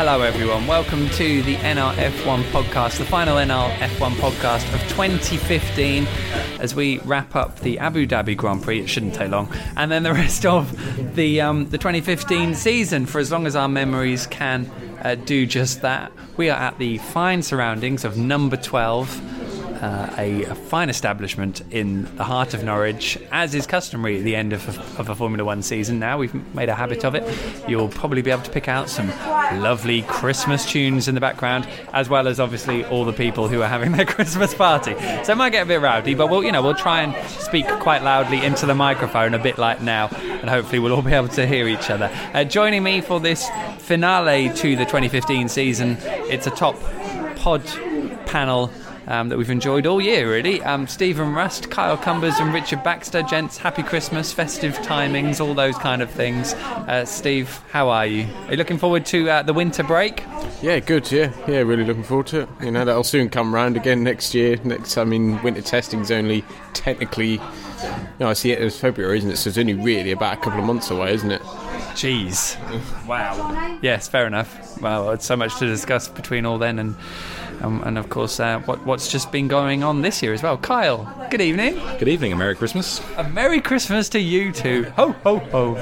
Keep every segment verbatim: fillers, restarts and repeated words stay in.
Hello everyone, welcome to the N R F one podcast, the final N R F one podcast of twenty fifteen, as we wrap up the Abu Dhabi Grand Prix. It shouldn't take long, and then the rest of the um, the twenty fifteen season, for as long as our memories can uh, do just that. We are at the fine surroundings of number twelve, Uh, a, a fine establishment in the heart of Norwich, as is customary at the end of a, of a Formula One season. Now we've made a habit of it. You'll probably be able to pick out some lovely Christmas tunes in the background, as well as obviously all the people who are having their Christmas party. So it might get a bit rowdy, but we'll, you know, we'll try and speak quite loudly into the microphone, a bit like now, and hopefully we'll all be able to hear each other. Uh, joining me for this finale to the twenty fifteen season, it's a top pod panel Um, that we've enjoyed all year, really. Um, Stephen Rust, Kyle Cumbers and Richard Baxter. Gents, happy Christmas, festive timings, all those kind of things. Uh, Steve, how are you? Are you looking forward to uh, the winter break? Yeah, good, yeah. Yeah, really looking forward to it. You know, that'll soon come round again next year. Next, I mean, winter testing's only technically, no, I see it as February, isn't it? So it's only really about a couple of months away, isn't it? Jeez. Wow. Yes, fair enough. Well, it's so much to discuss between all then and Um, and of course, uh, what, what's just been going on this year as well. Kyle, good evening. Good evening, and Merry Christmas. A Merry Christmas to you too. Ho, ho, ho.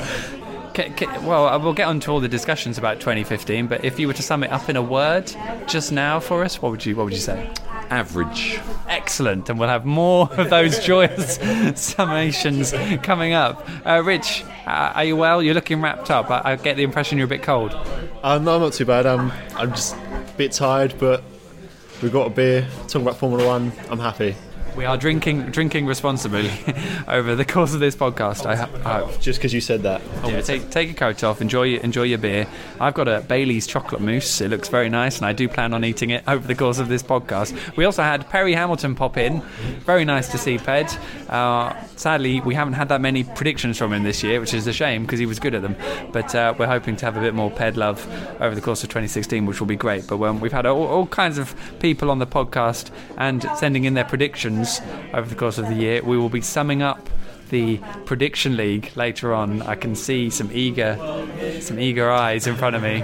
K- k- well, we'll get on to all the discussions about twenty fifteen, but if you were to sum it up in a word just now for us, what would you what would you say? Average. Excellent, and we'll have more of those joyous summations coming up. Uh, Rich, uh, are you well? You're looking wrapped up. I, I get the impression you're a bit cold. Uh, no, I'm not too bad. Um, I'm just a bit tired, but we've got a beer, talking about Formula One, I'm happy. We are drinking drinking responsibly over the course of this podcast. I, I hope. Just because you said that. Yeah, take take your coat off, enjoy your, enjoy your beer. I've got a Bailey's chocolate mousse. It looks very nice, and I do plan on eating it over the course of this podcast. We also had Perry Hamilton pop in. Very nice to see Ped. Uh, sadly, we haven't had that many predictions from him this year, which is a shame because he was good at them. But uh, we're hoping to have a bit more Ped love over the course of twenty sixteen, which will be great. But um, we've had all, all kinds of people on the podcast and sending in their predictions over the course of the year. We will be summing up the prediction league later on. I can see some eager some eager eyes in front of me.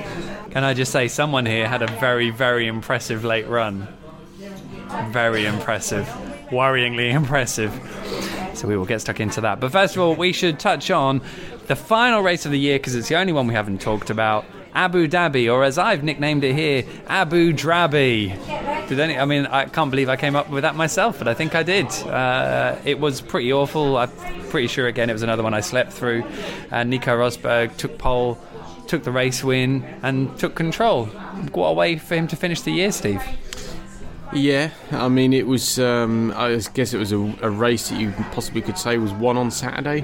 Can I just say, someone here had a very, very impressive late run. Very impressive. Worryingly impressive. So we will get stuck into that. But first of all, we should touch on the final race of the year, because it's the only one we haven't talked about. Abu Dhabi, or as I've nicknamed it here, Abu Drabi. Did any? I mean, I can't believe I came up with that myself, but I think I did. Uh, it was pretty awful. I'm pretty sure, again, it was another one I slept through. And Nico Rosberg took pole, took the race win, and took control. What a way for him to finish the year, Steve. Yeah, I mean, it was, um, I guess it was a, a race that you possibly could say was won on Saturday.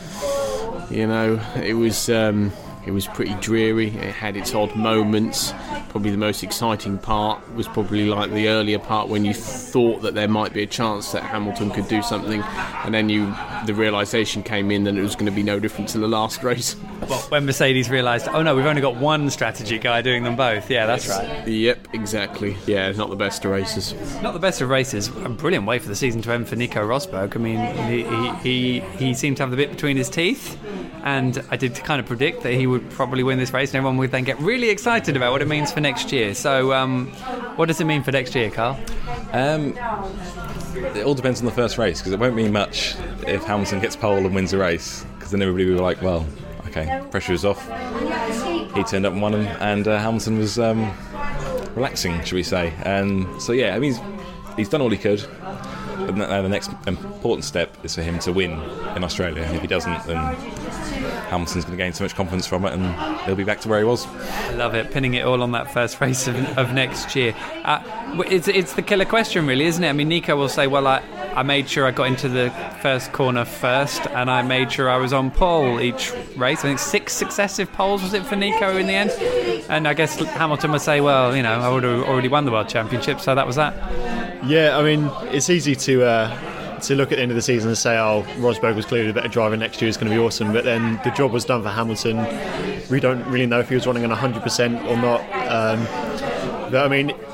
You know, it was... Um, It was pretty dreary. It had its odd moments. Probably the most exciting part was probably like the earlier part when you thought that there might be a chance that Hamilton could do something, and then you the realisation came in that it was going to be no different to the last race. Well, when Mercedes realised, oh no, we've only got one strategy guy doing them both. Yeah, that's right. Yep, exactly. Yeah, it's not the best of races. Not the best of races. A brilliant way for the season to end for Nico Rosberg. I mean, he he, he, he seemed to have the bit between his teeth, and I did kind of predict that he would probably win this race, and everyone would then get really excited about what it means for next year. So um, what does it mean for next year, Carl? Um, it all depends on the first race, because it won't mean much if Hamilton gets pole and wins a race, because then everybody will be like, well, okay, pressure is off. He turned up and won, and, and uh, Hamilton was um, relaxing, should we say. And so yeah, I mean, he's, he's done all he could. But now the next important step is for him to win in Australia, and if he doesn't, then Hamilton's going to gain so much confidence from it, and he'll be back to where he was. I love it, pinning it all on that first race of, of next year. Uh, it's it's the killer question, really, isn't it? I mean, Nico will say, well, I, I made sure I got into the first corner first, and I made sure I was on pole each race. I think six successive poles, was it, for Nico in the end? And I guess Hamilton would say, well, you know, I would have already won the World Championship, so that was that. Yeah, I mean, it's easy to uh, to look at the end of the season and say, oh, Rosberg was clearly the better driver, next year is going to be awesome, but then the job was done for Hamilton. We don't really know if he was running on one hundred percent or not. Um, but I mean,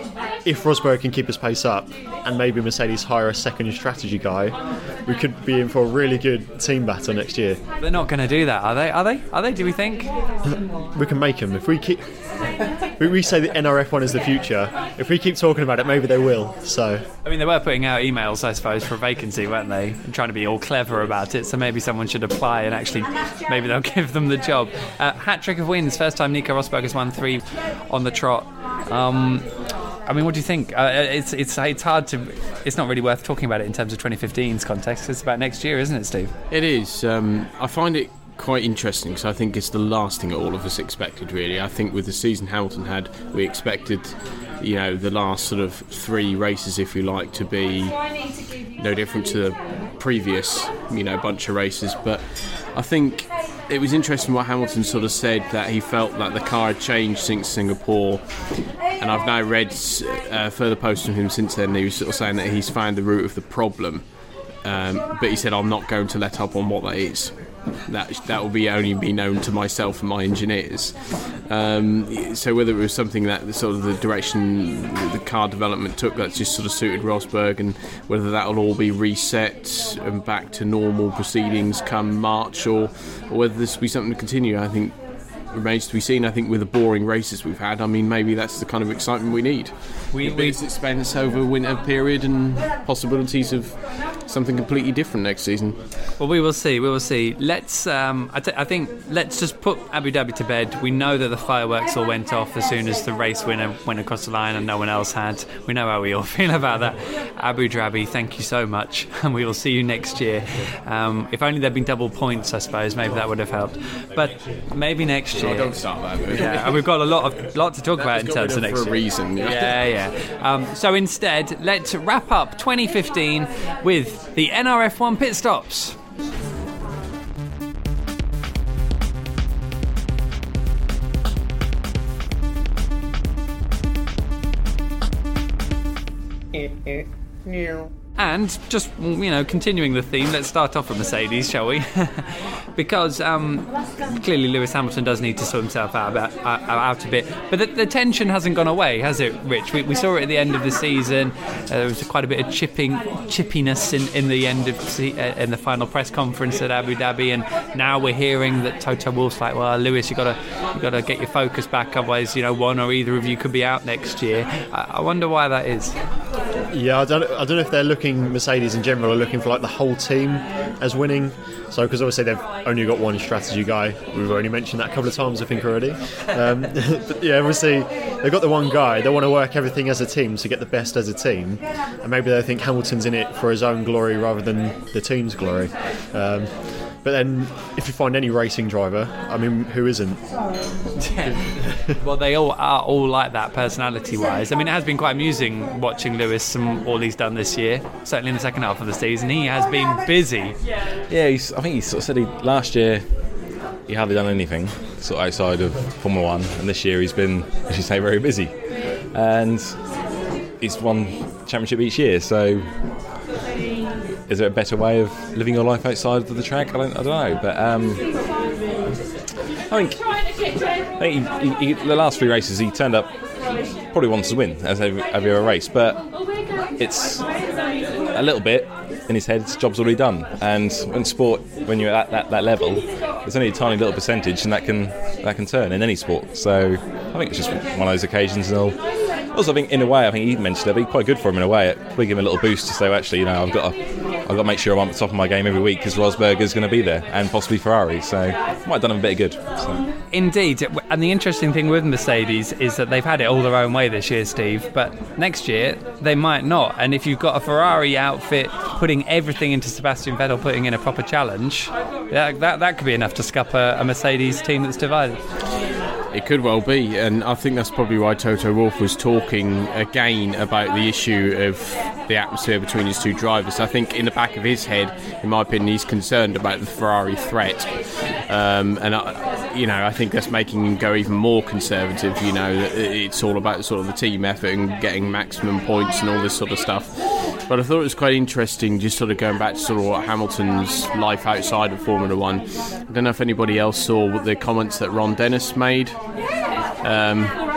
if Rosberg can keep his pace up and maybe Mercedes hire a second strategy guy, we could be in for a really good team battle next year. They're not going to do that, are they? Are they? Are they? Do we think? We can make them if we keep. We, we say the N R F one is the future. If we keep talking about it, maybe they will. So, I mean, they were putting out emails, I suppose, for a vacancy, weren't they? And trying to be all clever about it. So maybe someone should apply and actually, maybe they'll give them the job. Uh, hat trick of wins. First time Nico Rosberg has won three on the trot. Um, I mean, what do you think? Uh, it's it's it's hard to. It's not really worth talking about it in terms of twenty fifteen's context. It's about next year, isn't it, Steve? It is. Um, I find it quite interesting because I think it's the last thing that all of us expected, really. I think with the season Hamilton had, we expected, you know, the last sort of three races, if you like, to be no different to the previous, you know, bunch of races. But I think it was interesting what Hamilton sort of said, that he felt that the car had changed since Singapore. And I've now read uh, further posts from him since then. He was sort of saying that he's found the root of the problem. Um, but he said, I'm not going to let up on what that is. That that will be only be known to myself and my engineers. Um, so whether it was something that the, sort of the direction the car development took that just sort of suited Rosberg, and whether that will all be reset and back to normal proceedings come March, or, or whether this will be something to continue, I think remains to be seen. I think with the boring races we've had, I mean, maybe that's the kind of excitement we need. We, we expense over winter period and possibilities of something completely different next season. Well, we will see. We will see. Let's. Um, I, th- I think let's just put Abu Dhabi to bed. We know that the fireworks all went off as soon as the race winner went across the line, and no one else had. We know how we all feel about that. Abu Dhabi, thank you so much, and we will see you next year. Um, if only there'd been double points, I suppose maybe that would have helped. But maybe next year. Oh, don't start that. Yeah, and we've got a lot of lot to talk that about in terms of next for year. a reason. Yeah, yeah. yeah. Um, so instead, let's wrap up twenty fifteen with the N R F one pit stops. And just, you know, continuing the theme, let's start off with Mercedes, shall we? Because um, clearly Lewis Hamilton does need to sort himself out, about, uh, out a bit. But the, the tension hasn't gone away, has it, Rich? We, we saw it at the end of the season. Uh, there was quite a bit of chipping, chippiness in, in the end of the, uh, in the final press conference at Abu Dhabi, and now we're hearing that Toto Wolff's like, well, Lewis, you got to you got to get your focus back, otherwise, you know, one or either of you could be out next year. I, I wonder why that is. Yeah, I don't, I don't know if they're looking, Mercedes in general are looking for like the whole team as winning. So, because obviously they've only got one strategy guy. We've already mentioned that a couple of times, I think, already. Um, but yeah, obviously they've got the one guy. They want to work everything as a team to get the best as a team. And maybe they think Hamilton's in it for his own glory rather than the team's glory. Um, But then, if you find any racing driver, I mean, who isn't? Well, they all are all like that, personality-wise. I mean, it has been quite amusing watching Lewis and all he's done this year. Certainly in the second half of the season, he has been busy. Yeah, he's, I think he sort of said he last year he hardly done anything sort of outside of Formula One, and this year he's been, as you say, very busy, and he's won championship each year. So, is there a better way of living your life outside of the track? I don't, I don't know. But um, I think, I think he, he, he, the last three races he turned up, probably wants to win as every, every other race. But it's a little bit in his head, his job's already done. And in sport, when you're at that, that level, there's only a tiny little percentage, and that can that can turn in any sport. So I think it's just one of those occasions. And all. Also, I think in a way, I think he mentioned it'd be quite good for him in a way. It'd probably give him a little boost to say, well, actually, you know, I've got to, I've got to make sure I'm at the top of my game every week because Rosberg is going to be there, and possibly Ferrari. So might have done him a bit of good. So. Indeed, and the interesting thing with Mercedes is that they've had it all their own way this year, Steve. But next year they might not. And if you've got a Ferrari outfit putting everything into Sebastian Vettel, putting in a proper challenge, that that, that could be enough to scupper a Mercedes team that's divided. It could well be, and I think that's probably why Toto Wolff was talking again about the issue of the atmosphere between his two drivers. I think in the back of his head, in my opinion, he's concerned about the Ferrari threat, um, and I, you know, I think that's making him go even more conservative. You know, it's all about sort of the team effort and getting maximum points and all this sort of stuff. But I thought it was quite interesting, just sort of going back to sort of what Hamilton's life outside of Formula One. I don't know if anybody else saw the comments that Ron Dennis made. Um,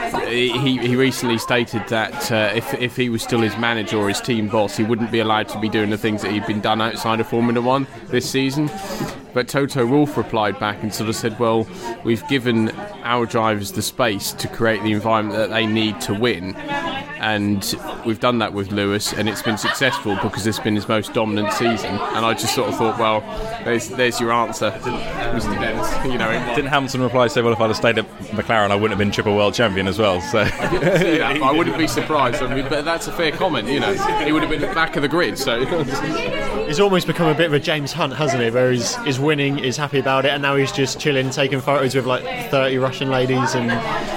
he he recently stated that uh, if if he was still his manager or his team boss, he wouldn't be allowed to be doing the things that he'd been done outside of Formula One this season. But Toto Wolff replied back and sort of said, well, we've given our drivers the space to create the environment that they need to win. And we've done that with Lewis, and it's been successful because it's been his most dominant season. And I just sort of thought, well, there's there's your answer, Mister Dennis. You know, didn't Hamilton reply say, well, if I'd have stayed at McLaren, I wouldn't have been triple world champion as well? So yeah, I wouldn't be surprised. I mean, but that's a fair comment. You know, he would have been at the back of the grid. So he's almost become a bit of a James Hunt, hasn't he? Where he's, he's winning, he's happy about it, and now he's just chilling, taking photos with like thirty Russian ladies and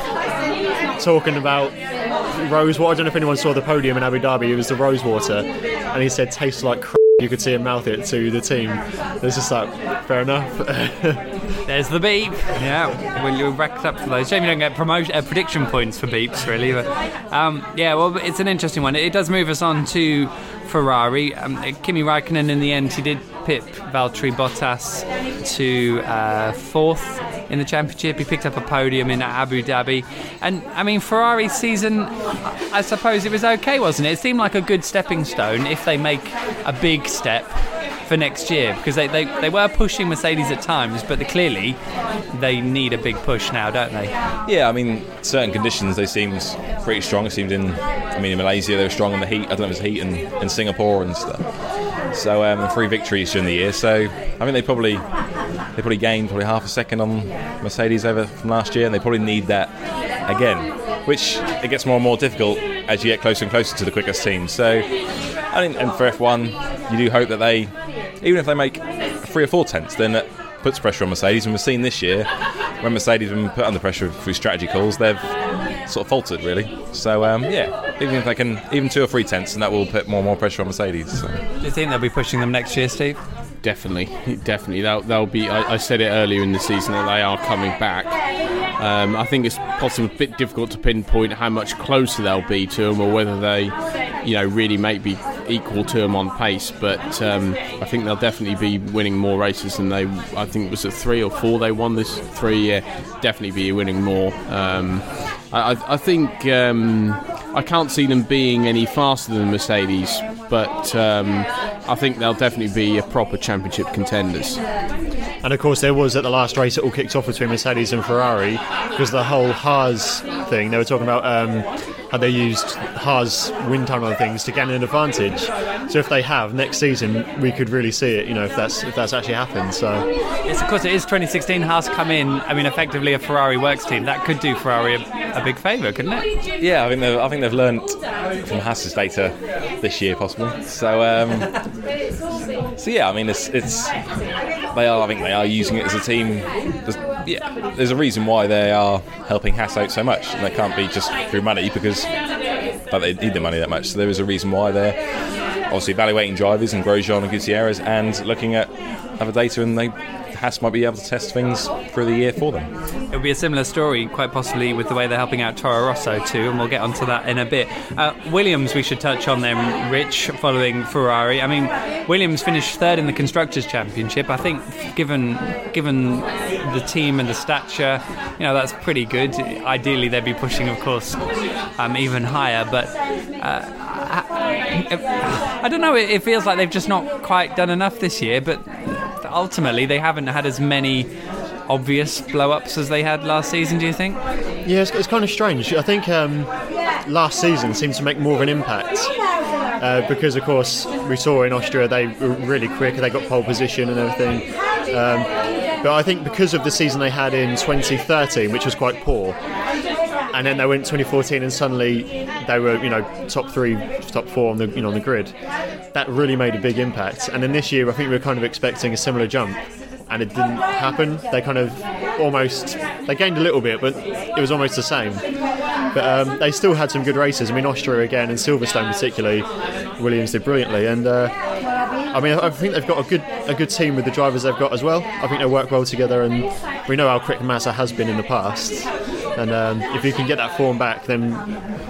talking about Rose water. I don't know if anyone saw the podium in Abu Dhabi. It was the rose water, and he said tastes like crap. You could see him mouth it to the team. It's just like, fair enough. There's the beep. Yeah, well, you're racked up for those. Shame you don't get promotion uh, prediction points for beeps, really. But um, yeah, well, it's an interesting one. It does move us on to Ferrari. Um, Kimi Raikkonen, in the end, he did pip Valtteri Bottas to uh, fourth in the championship. He picked up a podium in Abu Dhabi. And, I mean, Ferrari's season, I suppose it was okay, wasn't it? It seemed like a good stepping stone if they make a big step for next year, because they, they, they were pushing Mercedes at times, but they, clearly they need a big push now, don't they? Yeah, I mean, certain conditions they seemed pretty strong. It seemed in, I mean, in Malaysia they were strong in the heat. I don't know if it was heat in, in Singapore and stuff. So um, three victories during the year. So I mean, they probably they probably gained probably half a second on Mercedes over from last year, and they probably need that again, which it gets more and more difficult as you get closer and closer to the quickest team. So I think, and for F one, you do hope that they, even if they make three or four tenths, then that puts pressure on Mercedes. And we've seen this year, when Mercedes have been put under pressure through strategy calls, they've sort of faltered, really. So, um, yeah, even if they can, even two or three tenths, and that will put more and more pressure on Mercedes. So. Do you think they'll be pushing them next year, Steve? Definitely, definitely. They'll, they'll be. I, I said it earlier in the season that they are coming back. Um, I think it's possibly a bit difficult to pinpoint how much closer they'll be to them, or whether they, you know, really may be equal to them on pace. But um, I think they'll definitely be winning more races than they. I think it was at three or four they won this three. Yeah, definitely be winning more. Um, I, I think um, I can't see them being any faster than Mercedes, but um, I think they'll definitely be a proper championship contenders. And of course there was at the last race it all kicked off between Mercedes and Ferrari, because the whole Haas thing, they were talking about um, how they used Haas wind tunnel and things to gain an advantage. So if they have, next season we could really see it, you know, if that's if that's actually happened. So yes, of course it is twenty sixteen. Haas come in, I mean, effectively a Ferrari works team. That could do Ferrari a, a big favour, couldn't it? Yeah, I think they've, I think they've learnt from Haas's data this year, possibly. So, um, so yeah, I mean, it's it's they are. I think they are using it as a team. There's, yeah, there's a reason why they are helping Haas out so much, and they can't be just through money, because but they need the money that much. So there is a reason why they're obviously evaluating drivers and Grosjean and Gutierrez, and looking at other data, and they Haas might be able to test things through the year for them. It'll be a similar story, quite possibly, with the way they're helping out Toro Rosso too, and we'll get onto that in a bit. Uh, Williams, we should touch on them, Rich, following Ferrari. I mean, Williams finished third in the Constructors' Championship. I think, given given the team and the stature, you know, that's pretty good. Ideally, they'd be pushing, of course, um, even higher, but uh, I, I don't know, it, it feels like they've just not quite done enough this year, but ultimately they haven't had as many obvious blow-ups as they had last season, do you think? Yeah, it's, it's kind of strange. I think um, last season seemed to make more of an impact uh, because, of course, we saw in Austria they were really quick, they got pole position and everything. Um, but I think because of the season they had in twenty thirteen, which was quite poor, and then they went twenty fourteen and suddenly they were, you know, top three, top four on the, you know, on the grid. That really made a big impact. And then this year, I think we were kind of expecting a similar jump, and it didn't happen. They kind of almost they gained a little bit, but it was almost the same. But um, they still had some good races. I mean, Austria again and Silverstone particularly, Williams did brilliantly. And uh, I mean, I think they've got a good a good team with the drivers they've got as well. I think they work well together, and we know how quick Massa has been in the past. And um, if you can get that form back, then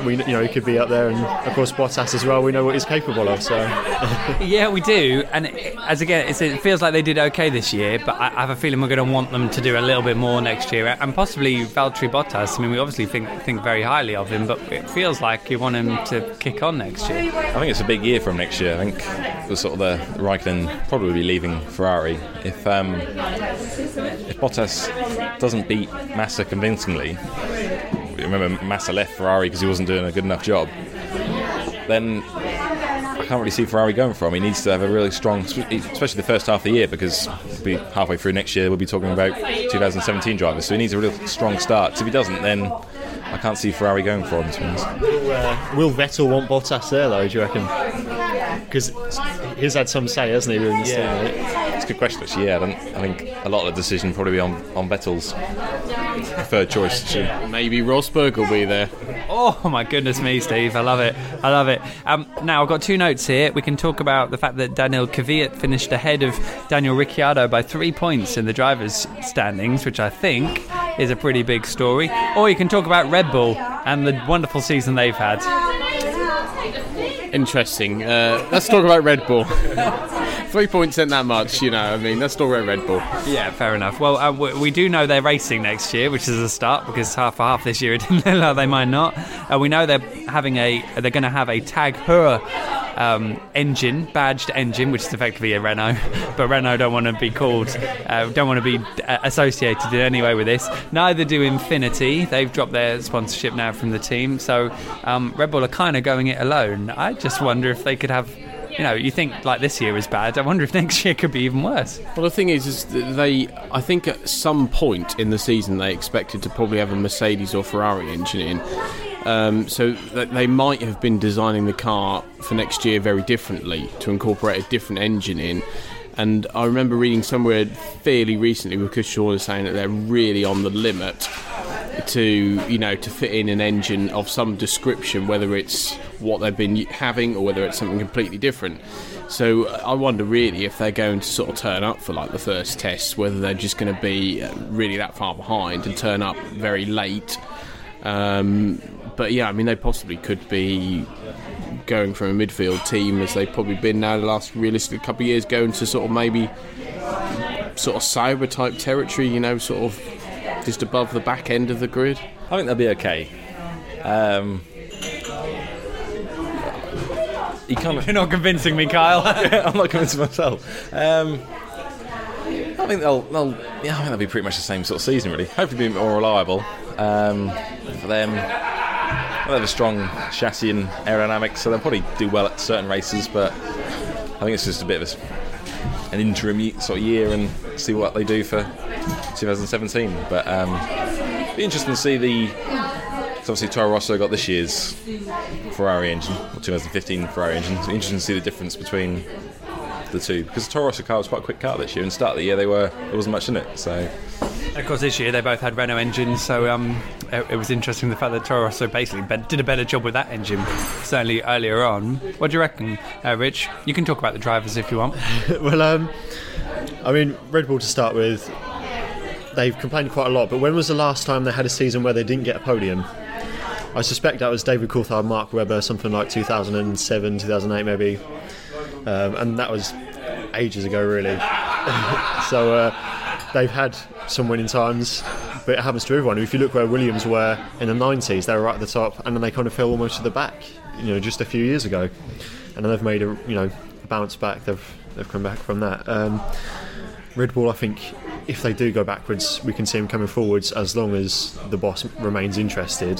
we you know he could be up there, and of course Bottas as well. We know what he's capable of. So yeah, we do. And it, as again, it's, it feels like they did okay this year, but I, I have a feeling we're going to want them to do a little bit more next year, and possibly Valtteri Bottas. I mean, we obviously think think very highly of him, but it feels like you want him to kick on next year. I think it's a big year for him next year. I think it was sort of the Raikkonen probably be leaving Ferrari if um, if Bottas doesn't beat Massa convincingly. Remember, Massa left Ferrari because he wasn't doing a good enough job. Then I can't really see Ferrari going for him. He needs to have a really strong, especially the first half of the year, because we'll be halfway through next year, we'll be talking about two thousand seventeen drivers. So he needs a real strong start. Because if he doesn't, then I can't see Ferrari going for him. To be honest. Will, uh, will Vettel want Bottas there, though, do you reckon? Because he's had some say, hasn't he? Really, yeah. It's a good question, actually. Yeah, I, don't, I think a lot of the decision will probably be on, on Vettel's preferred choice. Too. Maybe Rosberg will be there. Oh my goodness me, Steve! I love it. I love it. Um, now I've got two notes here. We can talk about the fact that Daniel Kvyat finished ahead of Daniel Ricciardo by three points in the drivers' standings, which I think is a pretty big story. Or you can talk about Red Bull and the wonderful season they've had. Interesting. Uh, let's talk about Red Bull. Three points ain't that much, you know. I mean, let's talk about Red Bull. Yeah, fair enough. Well, uh, we, we do know they're racing next year, which is a start, because half for half this year it didn't look like they might not. Uh, we know they're having a they're going to have a Tag Heuer um, engine, badged engine, which is effectively a Renault, but Renault don't want to be called, uh, don't want to be uh, associated in any way with this. Neither do Infinity. They've dropped their sponsorship now from the team, so um, Red Bull are kind of going it alone. I just wonder if they could have. You know, you think like this year is bad. I wonder if next year could be even worse. Well, the thing is, is that they, I think at some point in the season they expected to probably have a Mercedes or Ferrari engine in. Um, so that they might have been designing the car for next year very differently to incorporate a different engine in. And I remember reading somewhere fairly recently with Chris Shawner saying that they're really on the limit to, you know, to fit in an engine of some description, whether it's what they've been having or whether it's something completely different. So I wonder really if they're going to sort of turn up for like the first tests, whether they're just going to be really that far behind and turn up very late. Um, but yeah, I mean, they possibly could be going from a midfield team, as they've probably been now the last realistic couple of years, going to sort of maybe sort of Sauber type territory, you know, sort of just above the back end of the grid. I think they'll be okay. Um, you kind of You're not convincing me, Kyle. yeah, I'm not convincing myself. Um, I think they'll, they'll, yeah, I think they'll be pretty much the same sort of season, really. Hopefully, be more reliable um, for them. They have a strong chassis and aerodynamics, so they'll probably do well at certain races. But I think it's just a bit of a, an interim sort of year, and see what they do for twenty seventeen. But um, it'll be interesting to see the. So obviously, Toro Rosso got this year's Ferrari engine, or twenty fifteen Ferrari engine. It's interesting to see the difference between the two, because the Toro Rosso car was quite a quick car this year, and start of the year they were there wasn't much in it. So. Of course, this year they both had Renault engines, so um, it, it was interesting the fact that Toro Rosso basically be- did a better job with that engine, certainly earlier on. What do you reckon, uh, Rich? You can talk about the drivers if you want. well, um, I mean, Red Bull to start with, they've complained quite a lot, but when was the last time they had a season where they didn't get a podium? I suspect that was David Coulthard, Mark Webber, something like two thousand seven, two thousand eight maybe, um, and that was ages ago, really. so uh, they've had some winning times, but it happens to everyone. If you look where Williams were in the nineties, they were right at the top, and then they kind of fell almost to the back, you know, just a few years ago, and then they've made a, you know, a bounce back. They've they've come back from that. Um, Red Bull, I think, if they do go backwards, we can see them coming forwards as long as the boss remains interested.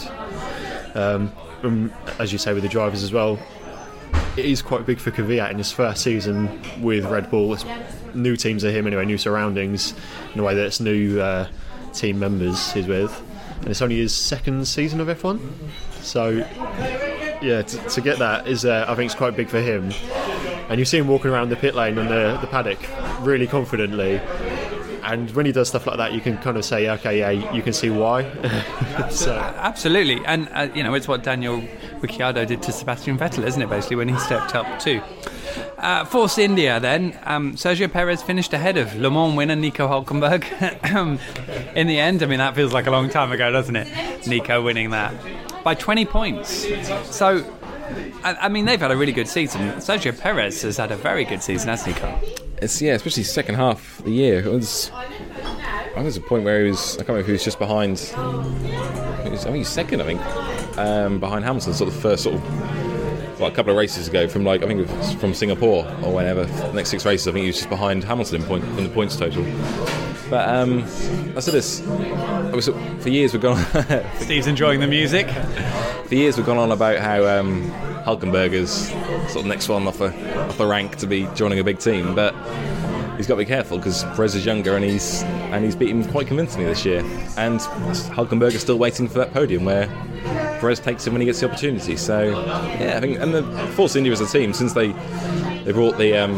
Um, and as you say with the drivers as well, it is quite big for Kvyat in his first season with Red Bull. It's new teams are him anyway, new surroundings, in a way that it's new uh, team members he's with, and it's only his second season of F one. So yeah, to, to get that is uh, I think it's quite big for him. And you see him walking around the pit lane and the, the paddock really confidently. And when he does stuff like that, you can kind of say, okay, yeah, you can see why. so. Absolutely. And, uh, you know, it's what Daniel Ricciardo did to Sebastian Vettel, isn't it, basically, when he stepped up too. Uh, Force India, then. Um, Sergio Perez finished ahead of Le Mans winner Nico Hülkenberg. In the end, I mean, that feels like a long time ago, doesn't it? Nico winning that. by twenty points. So, I, I mean, they've had a really good season. Sergio Perez has had a very good season, hasn't he, Carl? It's, yeah, especially second half of the year. It was, I think there was a point where he was, I can't remember if he was just behind, he was, I think he's second, I think, um, behind Hamilton, sort of the first sort of, well, a couple of races ago from like, I think it was from Singapore or whenever, the next six races, I think he was just behind Hamilton in, point, in the points total. But um, I said this, was, for years we've gone Steve's enjoying the music. For years we've gone on about how um, Hulkenberger's sort of next one off the, off the rank to be joining a big team, but he's got to be careful because Perez is younger and he's and he's beaten him quite convincingly this year. And Hulkenberger's still waiting for that podium where Perez takes him when he gets the opportunity. So yeah, I think, and the Force India as a team, since they they brought the um,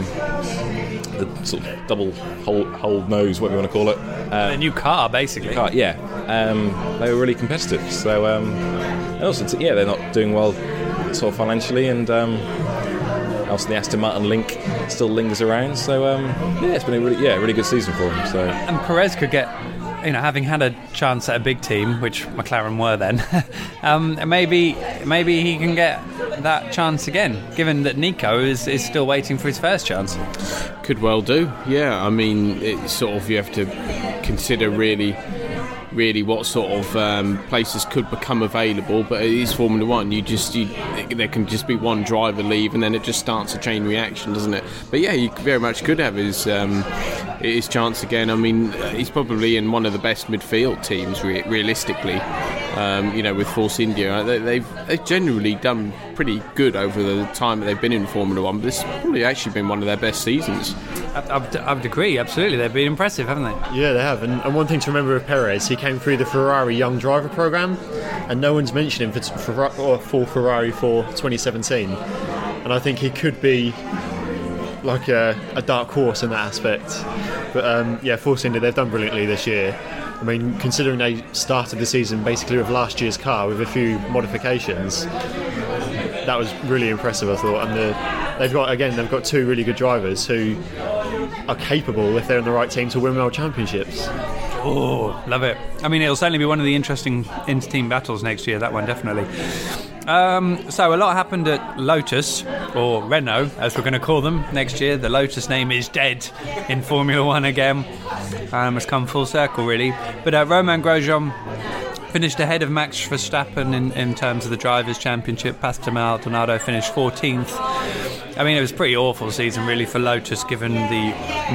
the sort of double hold, hold nose, whatever you want to call it, um, a new car basically. Car, yeah, um, they were really competitive. So um, and also yeah, they're not doing well sort of financially, and um, also the Aston Martin link still lingers around. So um, yeah, it's been a really yeah really good season for him. So and Perez could get, you know, having had a chance at a big team, which McLaren were then, um, maybe maybe he can get that chance again, given that Nico is, is still waiting for his first chance. Could well do, yeah. I mean, it's sort of, you have to consider really really what sort of um, places could become available, but it is Formula One. You just you, there can just be one driver leave, and then it just starts a chain reaction, doesn't it? But yeah, you very much could have his um, his chance again. I mean, he's probably in one of the best midfield teams, re- realistically. Um, you know, with Force India, they, they've they've generally done pretty good over the time that they've been in Formula One. But this has probably actually been one of their best seasons. I, I, I would agree, absolutely. They've been impressive, haven't they? Yeah, they have. And, and one thing to remember with Perez, he came through the Ferrari Young Driver Programme, and no one's mentioned him for, for, for Ferrari for twenty seventeen. And I think he could be like a, a dark horse in that aspect. But um, yeah, Force India, they've done brilliantly this year. I mean, considering they started the season basically with last year's car with a few modifications, that was really impressive, I thought. And the, they've got, again, they've got two really good drivers who are capable, if they're in the right team, to win world championships. Oh, love it. I mean, it'll certainly be one of the interesting inter-team battles next year, that one, definitely. Um, so a lot happened at Lotus, or Renault, as we're going to call them next year. The Lotus name is dead in Formula One again. Um, it's come full circle, really. But uh, Romain Grosjean finished ahead of Max Verstappen in, in terms of the Drivers' Championship. Pastor Maldonado finished fourteenth. I mean, it was a pretty awful season, really, for Lotus, given the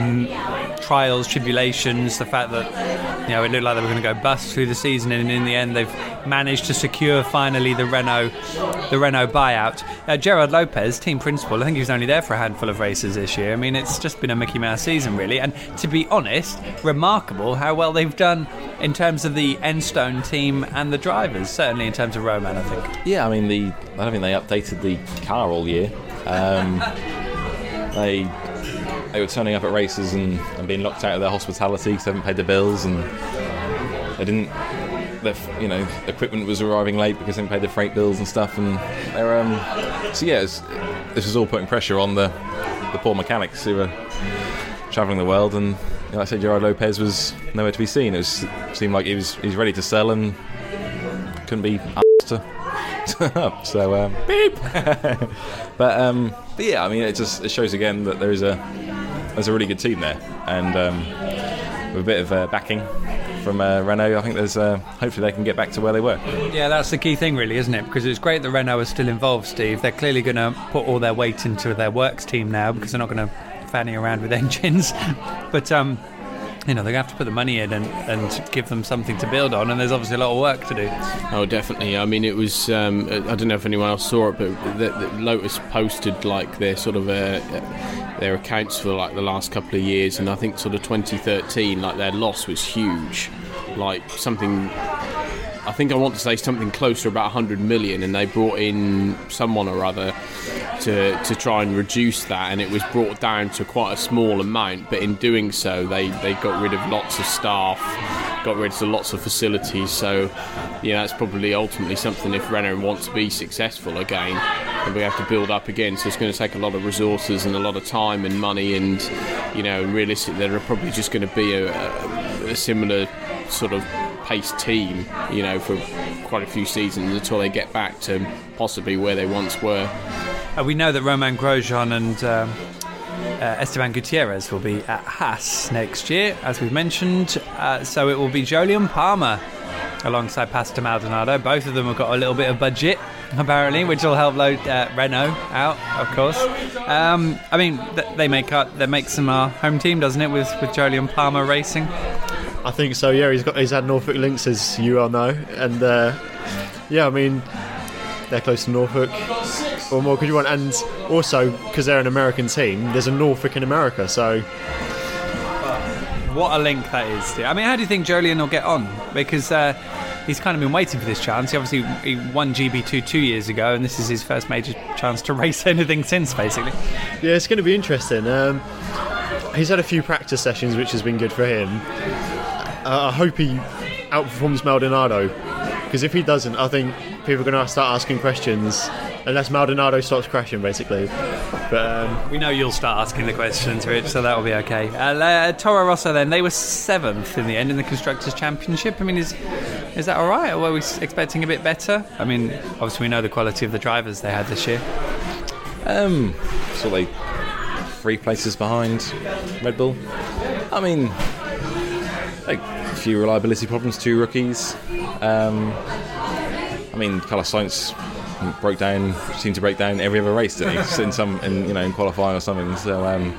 mm, trials, tribulations, the fact that, you know, it looked like they were going to go bust through the season, and in the end, they've managed to secure finally the Renault, the Renault buyout. Uh, Gerard Lopez, team principal, I think he was only there for a handful of races this year. I mean, it's just been a Mickey Mouse season, really, and to be honest, remarkable how well they've done in terms of the Enstone team and the drivers. Certainly in terms of Roman, I think. yeah, I mean, the I don't think they updated the car all year. Um, they they were turning up at races and, and being locked out of their hospitality because they haven't paid the bills, and they didn't. Their, you know, equipment was arriving late because they hadn't paid the freight bills and stuff, and they were. Um, so yeah, was, this was all putting pressure on the the poor mechanics who were travelling the world, and like I said, Gerard Lopez was nowhere to be seen. It was seemed like he was he's ready to sell and couldn't be asked to. so um, beep. but um, but yeah, I mean, it just it shows again that there is a there's a really good team there, and um, with a bit of uh, backing from uh, Renault, I think there's uh, hopefully they can get back to where they were. Yeah, that's the key thing, really, isn't it? Because it's great that Renault is still involved, Steve. They're clearly going to put all their weight into their works team now, because they're not going to fanny around with engines. But um, you know, they're going to have to put the money in and, and give them something to build on, and there's obviously a lot of work to do. Oh, definitely. I mean, it was, um, I don't know if anyone else saw it, but the, the Lotus posted like their sort of uh, their accounts for like the last couple of years, and I think sort of twenty thirteen, like their loss was huge, like something, I think I want to say something close to about one hundred million, and they brought in someone or other to to try and reduce that, and it was brought down to quite a small amount, but in doing so they, they got rid of lots of staff, got rid of lots of facilities. So yeah, that's probably ultimately something, if Renault want to be successful again, and we have to build up again. So it's going to take a lot of resources and a lot of time and money, and you know, realistically, there are probably just going to be a, a, a similar sort of paced team, you know, for quite a few seasons until they get back to possibly where they once were. Uh, we know that Romain Grosjean and um, uh, Esteban Gutierrez will be at Haas next year, as we've mentioned. Uh, so it will be Jolyon Palmer alongside Pastor Maldonado. Both of them have got a little bit of budget, apparently, which will help load uh, Renault out, of course. Um, I mean, th- they make up, that makes them our home team, doesn't it, with, with Jolyon Palmer racing? I think so, yeah. He's got he's had Norfolk links, as you all know. And, uh, yeah, I mean, they're close to Norfolk. What more could you want? And also, because they're an American team, there's a Norfolk in America, so... What a link that is. I mean, how do you think Jolyon will get on? Because uh, he's kind of been waiting for this chance. He obviously he won G B two two years ago, and this is his first major chance to race anything since, basically. Yeah, it's going to be interesting. Um, he's had a few practice sessions, which has been good for him. Uh, I hope he outperforms Maldonado, because if he doesn't, I think people are going to start asking questions, unless Maldonado stops crashing, basically. But um, we know you'll start asking the questions, Rich, so that will be okay. Uh, uh, Toro Rosso, then, they were seventh in the end in the Constructors' Championship. I mean, is is that all right, or were we expecting a bit better? I mean, obviously we know the quality of the drivers they had this year. Um, so they three places behind Red Bull. I mean, like, a few reliability problems, two rookies. Um, I mean, Carlos Sainz broke down, seemed to break down every other race, didn't he? in some, in, you know, in qualifying or something. So, um,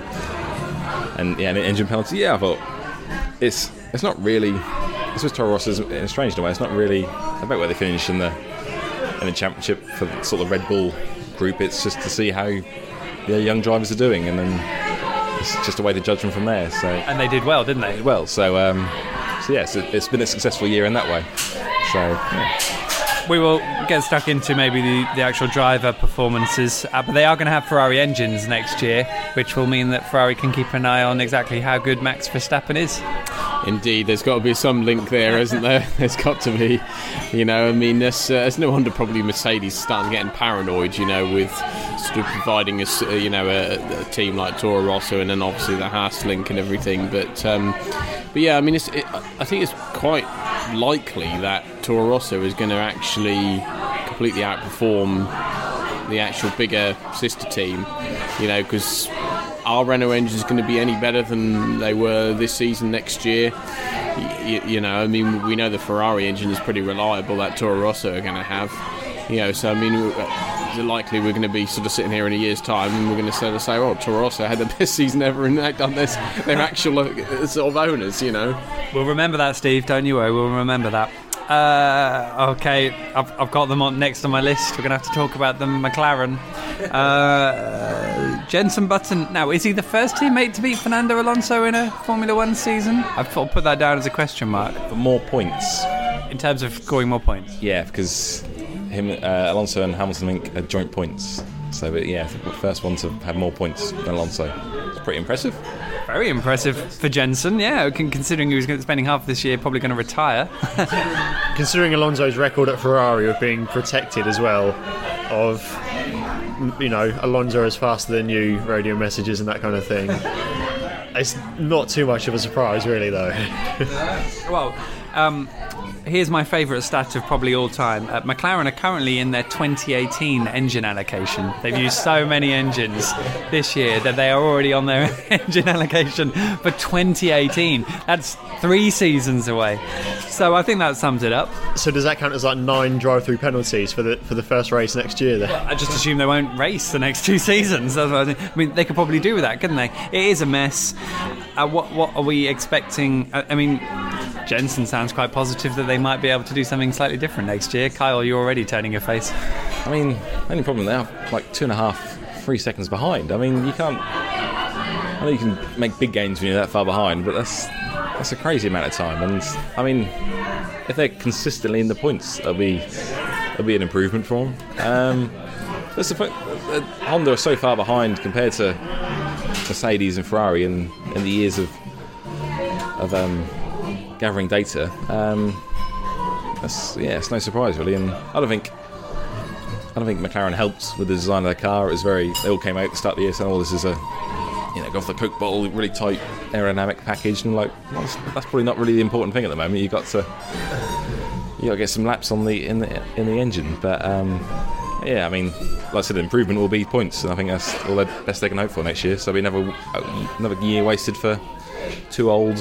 and yeah, an engine penalty. Yeah, I thought it's it's not really. This was Toro Rosso's in a strange way. It's not really about where they finish in the in the championship for the sort of Red Bull group. It's just to see how the young drivers are doing, and then it's just a way to judge them from there. So, and they did well, didn't they? Well, so um, so yeah, so it's been a successful year in that way. So. Yeah. We will get stuck into maybe the, the actual driver performances, uh, but they are going to have Ferrari engines next year, which will mean that Ferrari can keep an eye on exactly how good Max Verstappen is. Indeed, there's got to be some link there, isn't there? There's got to be. You know, I mean, there's, uh, there's no wonder probably Mercedes starting getting paranoid, you know, with sort of providing a, you know, a, a team like Toro Rosso, and then obviously the Haas link and everything. But, um, but yeah, I mean, it's, it, I think it's quite likely that Toro Rosso is going to actually completely outperform the actual bigger sister team, you know, because are Renault engines going to be any better than they were this season next year? You, you know, I mean, we know the Ferrari engine is pretty reliable that Toro Rosso are going to have, you know, so I mean, it's likely we're going to be sort of sitting here in a year's time and we're going to sort of say, oh, Toro Rosso had the best season ever and they've done this, they're actual uh, sort of owners, you know. We'll remember that, Steve, don't you worry, we'll remember that. Uh, okay, I've, I've got them on next on my list. We're going to have to talk about them. McLaren. Uh, Jenson Button. Now, is he the first teammate to beat Fernando Alonso in a Formula One season? I've put that down as a question mark. For more points. In terms of scoring more points? Yeah, because him, uh, Alonso and Hamilton Link had joint points. So, but yeah, the first one to have more points than Alonso. It's pretty impressive. Very impressive for Jenson, yeah, considering he was spending half this year probably going to retire. Considering Alonso's record at Ferrari of being protected as well, of, you know, Alonso is faster than you, radio messages and that kind of thing. It's not too much of a surprise, really, though. Well, um, here's my favourite stat of probably all time. Uh, McLaren are currently in their twenty eighteen engine allocation. They've used so many engines this year that they are already on their engine allocation for twenty eighteen. That's three seasons away. So I think that sums it up. So does that count as like nine drive-through penalties for the for the first race next year then? Well, I just assume they won't race the next two seasons. That's what I, think. I mean, they could probably do with that, couldn't they? It is a mess. Uh, what what are we expecting? I, I mean, Jenson sounds quite positive that they might be able to do something slightly different next year. Kyle, you're already turning your face. I mean, the only problem now, like two and a half, three seconds behind. I mean, you can't. I know you can make big gains when you're that far behind, but that's that's a crazy amount of time. And I mean, if they're consistently in the points, that'll be that'll be an improvement for them. Um, that's the point. Uh, Honda are so far behind compared to Mercedes and Ferrari in, in the years of of um, gathering data. Um, that's, yeah, it's no surprise really, and I don't think I don't think McLaren helped with the design of their car. It was very. They all came out at the start of the year saying, "Oh, this is a, you know, go off the Coke bottle, really tight aerodynamic package," and like, well, that's, that's probably not really the important thing at the moment. You got to, you got to get some laps on the in the in the engine. But um, yeah, I mean, like I said, improvement will be points, and I think that's all the best they can hope for next year. So we never another year wasted for two old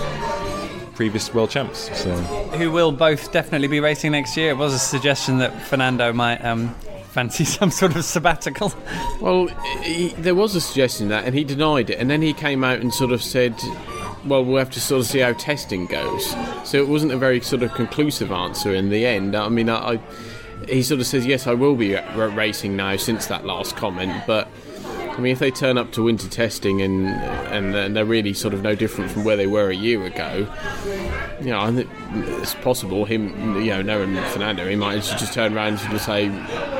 previous world champs. So. Who will both definitely be racing next year. It was a suggestion that Fernando might um, fancy some sort of sabbatical. Well, he, there was a suggestion of that, and he denied it, and then he came out and sort of said, well, we'll have to sort of see how testing goes. So it wasn't a very sort of conclusive answer in the end. I mean, I, I he sort of says, yes, I will be r- racing now since that last comment, but I mean, if they turn up to winter testing and and they're really sort of no different from where they were a year ago, you know, I think it's possible him, you know, knowing Fernando, he might just turn around and sort of say,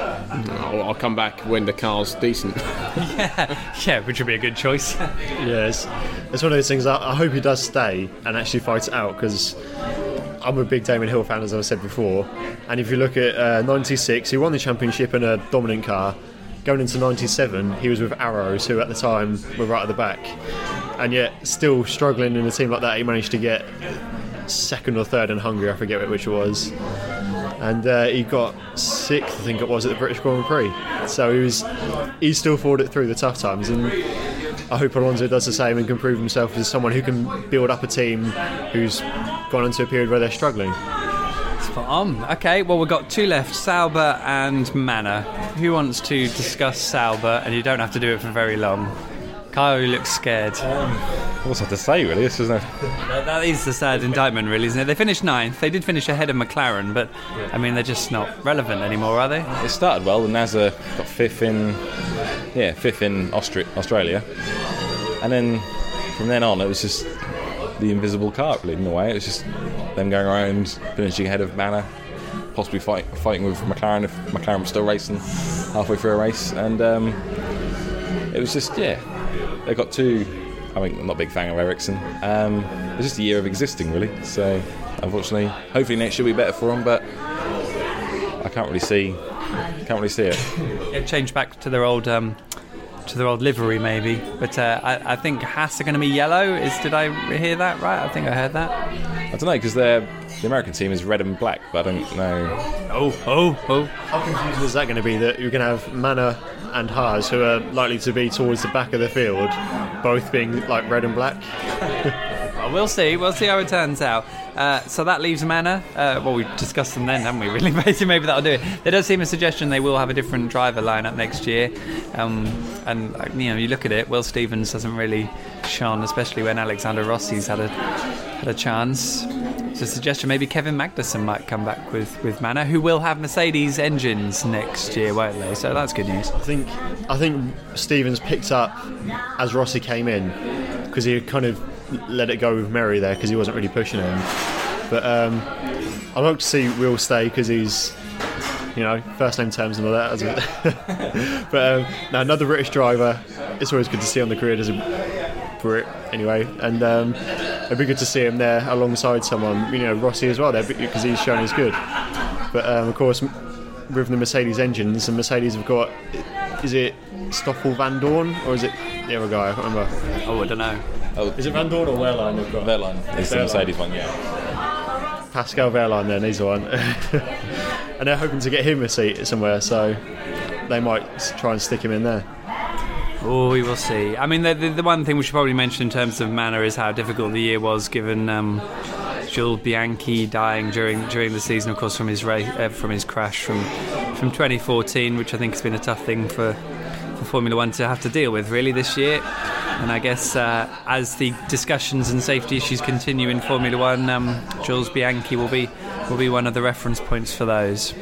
oh, I'll come back when the car's decent. yeah, yeah, which would be a good choice. Yeah, it's, it's one of those things. I, I hope he does stay and actually fight it out, because I'm a big Damon Hill fan, as I said before. And if you look at uh, ninety-six, he won the championship in a dominant car. Going into ninety-seven, he was with Arrows, who at the time were right at the back, and yet still struggling in a team like that. He managed to get second or third in Hungary, I forget which it was, and uh, he got sixth, I think it was, at the British Grand Prix. So he was, he still fought it through the tough times, and I hope Alonso does the same and can prove himself as someone who can build up a team who's gone into a period where they're struggling. Spot on. Okay, well, we've got two left, Sauber and Manor. Who wants to discuss Sauber? And you don't have to do it for very long. Kyle, you look scared. Um, what's that to say, really? This isn't. That, that is the sad indictment, really, isn't it? They finished ninth. They did finish ahead of McLaren, but I mean, they're just not relevant anymore, are they? It started well. The NASA got fifth in, yeah, fifth in Austri- Australia, and then from then on, it was just the invisible car leading the way. It was just them going around, finishing ahead of Manor, possibly fight, fighting with McLaren if McLaren was still racing halfway through a race, and um, it was just, yeah, they got two. I mean, I'm not a big fan of Ericsson. Um, it was just a year of existing, really. So, unfortunately, hopefully next year will be better for them, but I can't really see, can't really see it. It changed back to their old. Um to their old livery maybe, but uh, I, I think Haas are going to be yellow. Is did I hear that right? I think I heard that. I don't know, because the American team is red and black, but I don't know. Oh, oh, oh. How confusing is that going to be, that you're going to have Manor and Haas, who are likely to be towards the back of the field, both being like red and black? Well, we'll see. We'll see how it turns out. Uh, so that leaves Manor. Uh, well, we discussed them then, haven't we? Really, basically, maybe that'll do it. There does seem a suggestion they will have a different driver lineup next year. Um, and you know, you look at it. Will Stevens hasn't really shone, especially when Alexander Rossi's had a had a chance. It's a suggestion maybe Kevin Magnussen might come back with, with Manor, who will have Mercedes engines next year, won't they? So that's good news. I think I think Stevens picked up as Rossi came in, because he kind of let it go with Merry there because he wasn't really pushing him. But um, I'd like to see Will stay because he's, you know, first name terms and all that. It? But um, now another British driver, it's always good to see on the grid as a Brit anyway, and um, it'd be good to see him there alongside someone, you know, Rossi as well there, because he's shown he's good. But um, of course, with the Mercedes engines, and Mercedes have got, is it Stoffel Van Dorn or is it the other guy? I can't remember. Oh, I don't know. Oh, is it Van Dorn or Wehrlein they've got? Wehrlein. It's the Mercedes one, yeah. Pascal Wehrlein then, he's the one. And they're hoping to get him a seat somewhere, so they might try and stick him in there. Oh, we will see. I mean, the, the, the one thing we should probably mention in terms of Manor is how difficult the year was, given um, Jules Bianchi dying during during the season, of course, from his race, uh, from his crash from from twenty fourteen, which I think has been a tough thing for, for Formula One to have to deal with, really, this year. And I guess uh, as the discussions and safety issues continue in Formula One, um, Jules Bianchi will be will be one of the reference points for those.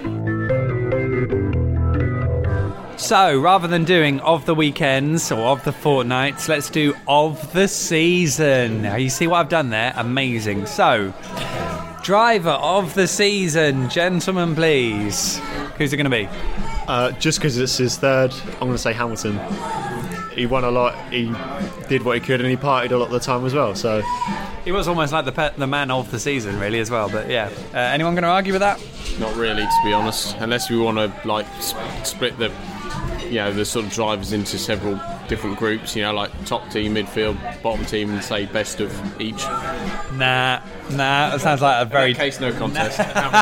So, rather than doing of the weekends or of the fortnights, let's do of the season. Now, you see what I've done there? Amazing. So, driver of the season, gentlemen, please. Who's it going to be? Uh, just because it's his third, I'm going to say Hamilton. He won a lot, he did what he could, and he partied a lot of the time as well. So he was almost like the pe- the man of the season, really, as well. But yeah, uh, anyone going to argue with that? Not really, to be honest. Unless we want to like s- split the, you know, the sort of drivers into several different groups. You know, like top team, midfield, bottom team, and say best of each. Nah, nah. That sounds like a very In that case, no contest.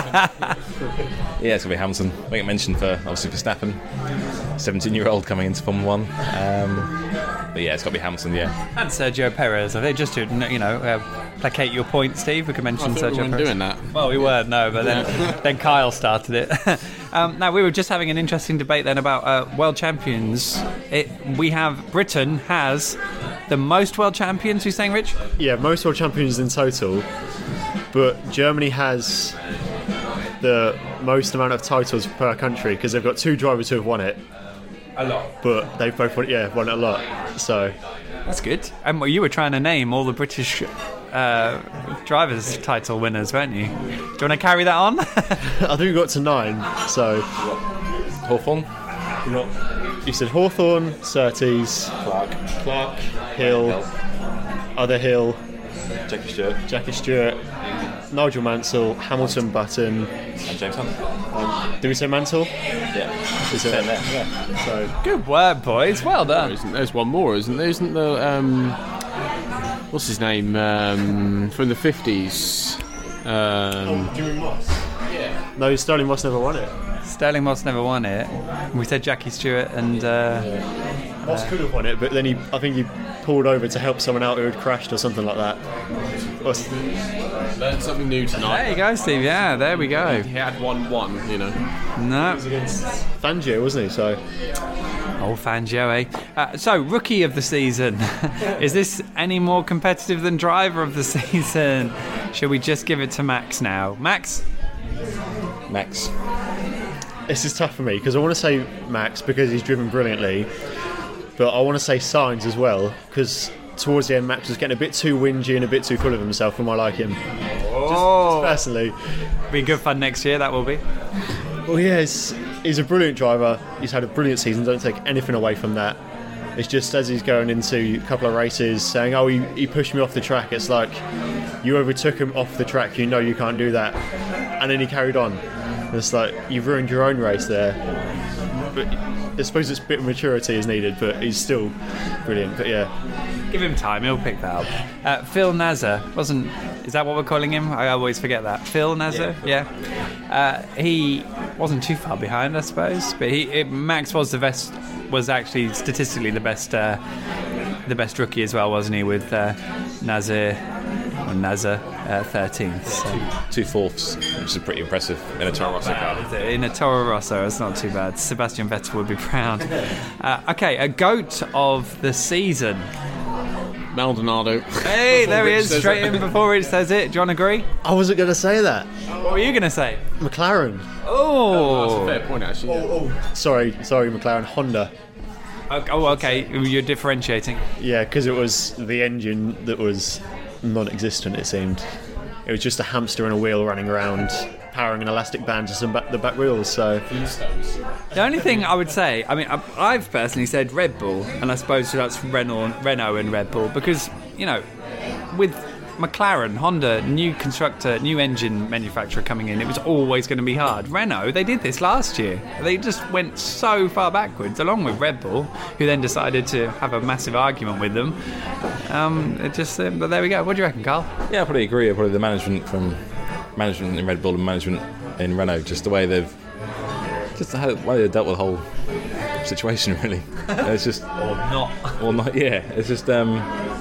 Yeah, it's going to be Hamilton. I think it mentioned for, obviously, Verstappen, seventeen-year-old coming into Formula One. Um, but yeah, it's got to be Hamilton, yeah. and Sergio Perez. I think just to you know uh, placate your point, Steve. We could mention I thought Sergio we weren't Perez. doing that. Well, we weren't, no, but then then Kyle started it. um, now, we were just having an interesting debate then about uh, world champions. It, we have, Britain has the most world champions, who's saying, Rich? Yeah, most world champions in total, but Germany has the most amount of titles per country because they've got two drivers who have won it. A lot. But they've both won, yeah, won it a lot. So That's good. And well, you were trying to name all the British uh, drivers' title winners, weren't you? Do you want to carry that on? I think we got to nine. So Hawthorne? you said Hawthorne, Surtees, Clark. Clark, Hill, other Hill, Jackie Stewart. Jackie Stewart, Nigel Mansell, Hamilton, Button. And James Hunt. Did we say Mansell? Yeah. Is it? Ten there, yeah. So Good work, boys. Well done. Isn't, there's one more, isn't there? Isn't there? Um, what's his name? Um, from the fifties. Um, no, Sterling Moss never won it. Sterling Moss never won it. We said Jackie Stewart and... Uh, Moss could have won it, but then he, I think he pulled over to help someone out who had crashed or something like that. What's- learned something new tonight. there you go, Steve. Yeah, there we go. He had one one, you know. No. Fangio, wasn't he? So Old Fangio, eh? Uh, so, Rookie of the Season. Is this any more competitive than Driver of the Season? Should we just give it to Max now? Max? Max. this is tough for me because I want to say Max because he's driven brilliantly, but I want to say Sainz as well because towards the end Max was getting a bit too whingy and a bit too full of himself for my liking. Oh, Just personally. be good fun next year, that will be. Well, yeah, he's, he's a brilliant driver. He's had a brilliant season. Don't take anything away from that. It's just as he's going into a couple of races saying, oh, he, he pushed me off the track. It's like, you overtook him off the track. You know you can't do that. And then he carried on. It's like, you've ruined your own race there. But I suppose it's a bit of maturity is needed, but he's still brilliant. But yeah. Give him time, he'll pick that up. Uh, Phil Nazar, wasn't... Is that what we're calling him? I always forget that. Phil Nazar? Yeah. yeah. Uh, he wasn't too far behind, I suppose. But he it, Max was the best... Was actually statistically the best... Uh, the best rookie as well, wasn't he? With uh, Nazar... Or Nazar, uh, thirteenth. So. Two fourths, which is pretty impressive in a Toro Rosso car. In a Toro Rosso, it's not too bad. Sebastian Vettel would be proud. Uh, okay, a GOAT of the season. Maldonado. Hey, there he is, straight in before it says it. Do you want to agree? I wasn't going to say that. What were you going to say? McLaren. Oh, That's a fair point, actually. Yeah. Sorry, sorry, McLaren. Honda. oh, okay. You're differentiating. Yeah, because it was the engine that was non-existent, it seemed. It was just a hamster and a wheel running around, powering an elastic band to some back, the back wheels, so... The only thing I would say, I mean, I- I've personally said Red Bull, and I suppose that's Renault, Renault and Red Bull, because, you know, with McLaren, Honda, new constructor, new engine manufacturer coming in, it was always going to be hard. Renault, they did this last year. They just went so far backwards, along with Red Bull, who then decided to have a massive argument with them. Um, it just, uh, but there we go. What do you reckon, Carl? Yeah, I probably agree. Probably the management from management in Red Bull and management in Renault, just the way they've just how, the way they've dealt with the whole situation. Really, it's just Or not. or not. Yeah, it's just um,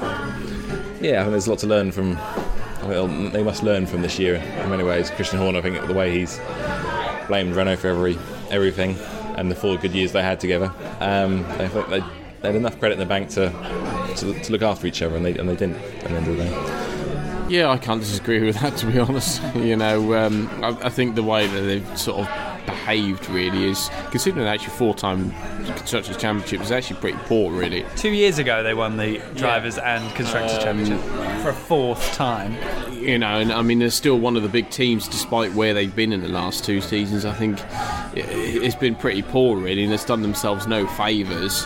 yeah. I think there's a lot to learn from. Well, they must learn from this year in many ways. Christian Horner, I think the way he's blamed Renault for every everything and the four good years they had together. Um, I think they, they had enough credit in the bank to. To, to look after each other, and they and they didn't at the end of the day. Yeah, I can't disagree with that, to be honest. You know, um, I, I think the way that they've sort of behaved really is, considering actually four-time Constructors' Championship, is actually pretty poor, really. Two years ago, they won the Drivers' and Constructors' Um, Championship for a fourth time. You know, and I mean, they're still one of the big teams despite where they've been in the last two seasons. I think it, it's been pretty poor, really, and it's done themselves no favours.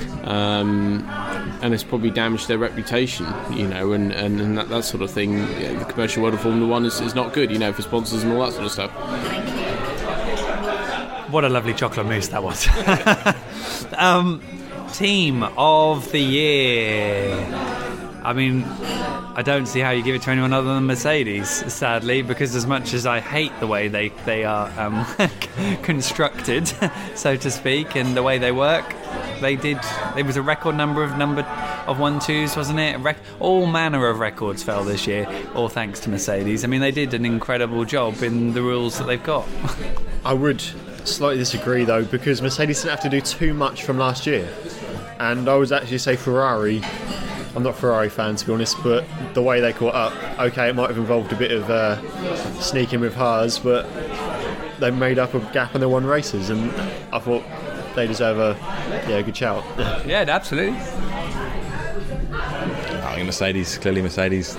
Um, and it's probably damaged their reputation, you know, and, and, and that, that sort of thing. Yeah, the commercial world of Formula One is, is not good, you know, for sponsors and all that sort of stuff. what a lovely chocolate mousse that was. um, team of the year. I mean, I don't see how you give it to anyone other than Mercedes, sadly, because as much as I hate the way they, they are um, constructed, so to speak, and the way they work, they did. It was a record number of number of one-twos, wasn't it? Rec- all manner of records fell this year, all thanks to Mercedes. I mean, they did an incredible job in the rules that they've got. I would slightly disagree, though, because Mercedes didn't have to do too much from last year. And I would actually say Ferrari... I'm not a Ferrari fan, to be honest, but the way they caught up, okay, it might have involved a bit of uh, sneaking with Haas, but they made up a gap and they won races, and I thought they deserve a yeah good shout. Yeah, absolutely. I think Mercedes, clearly Mercedes.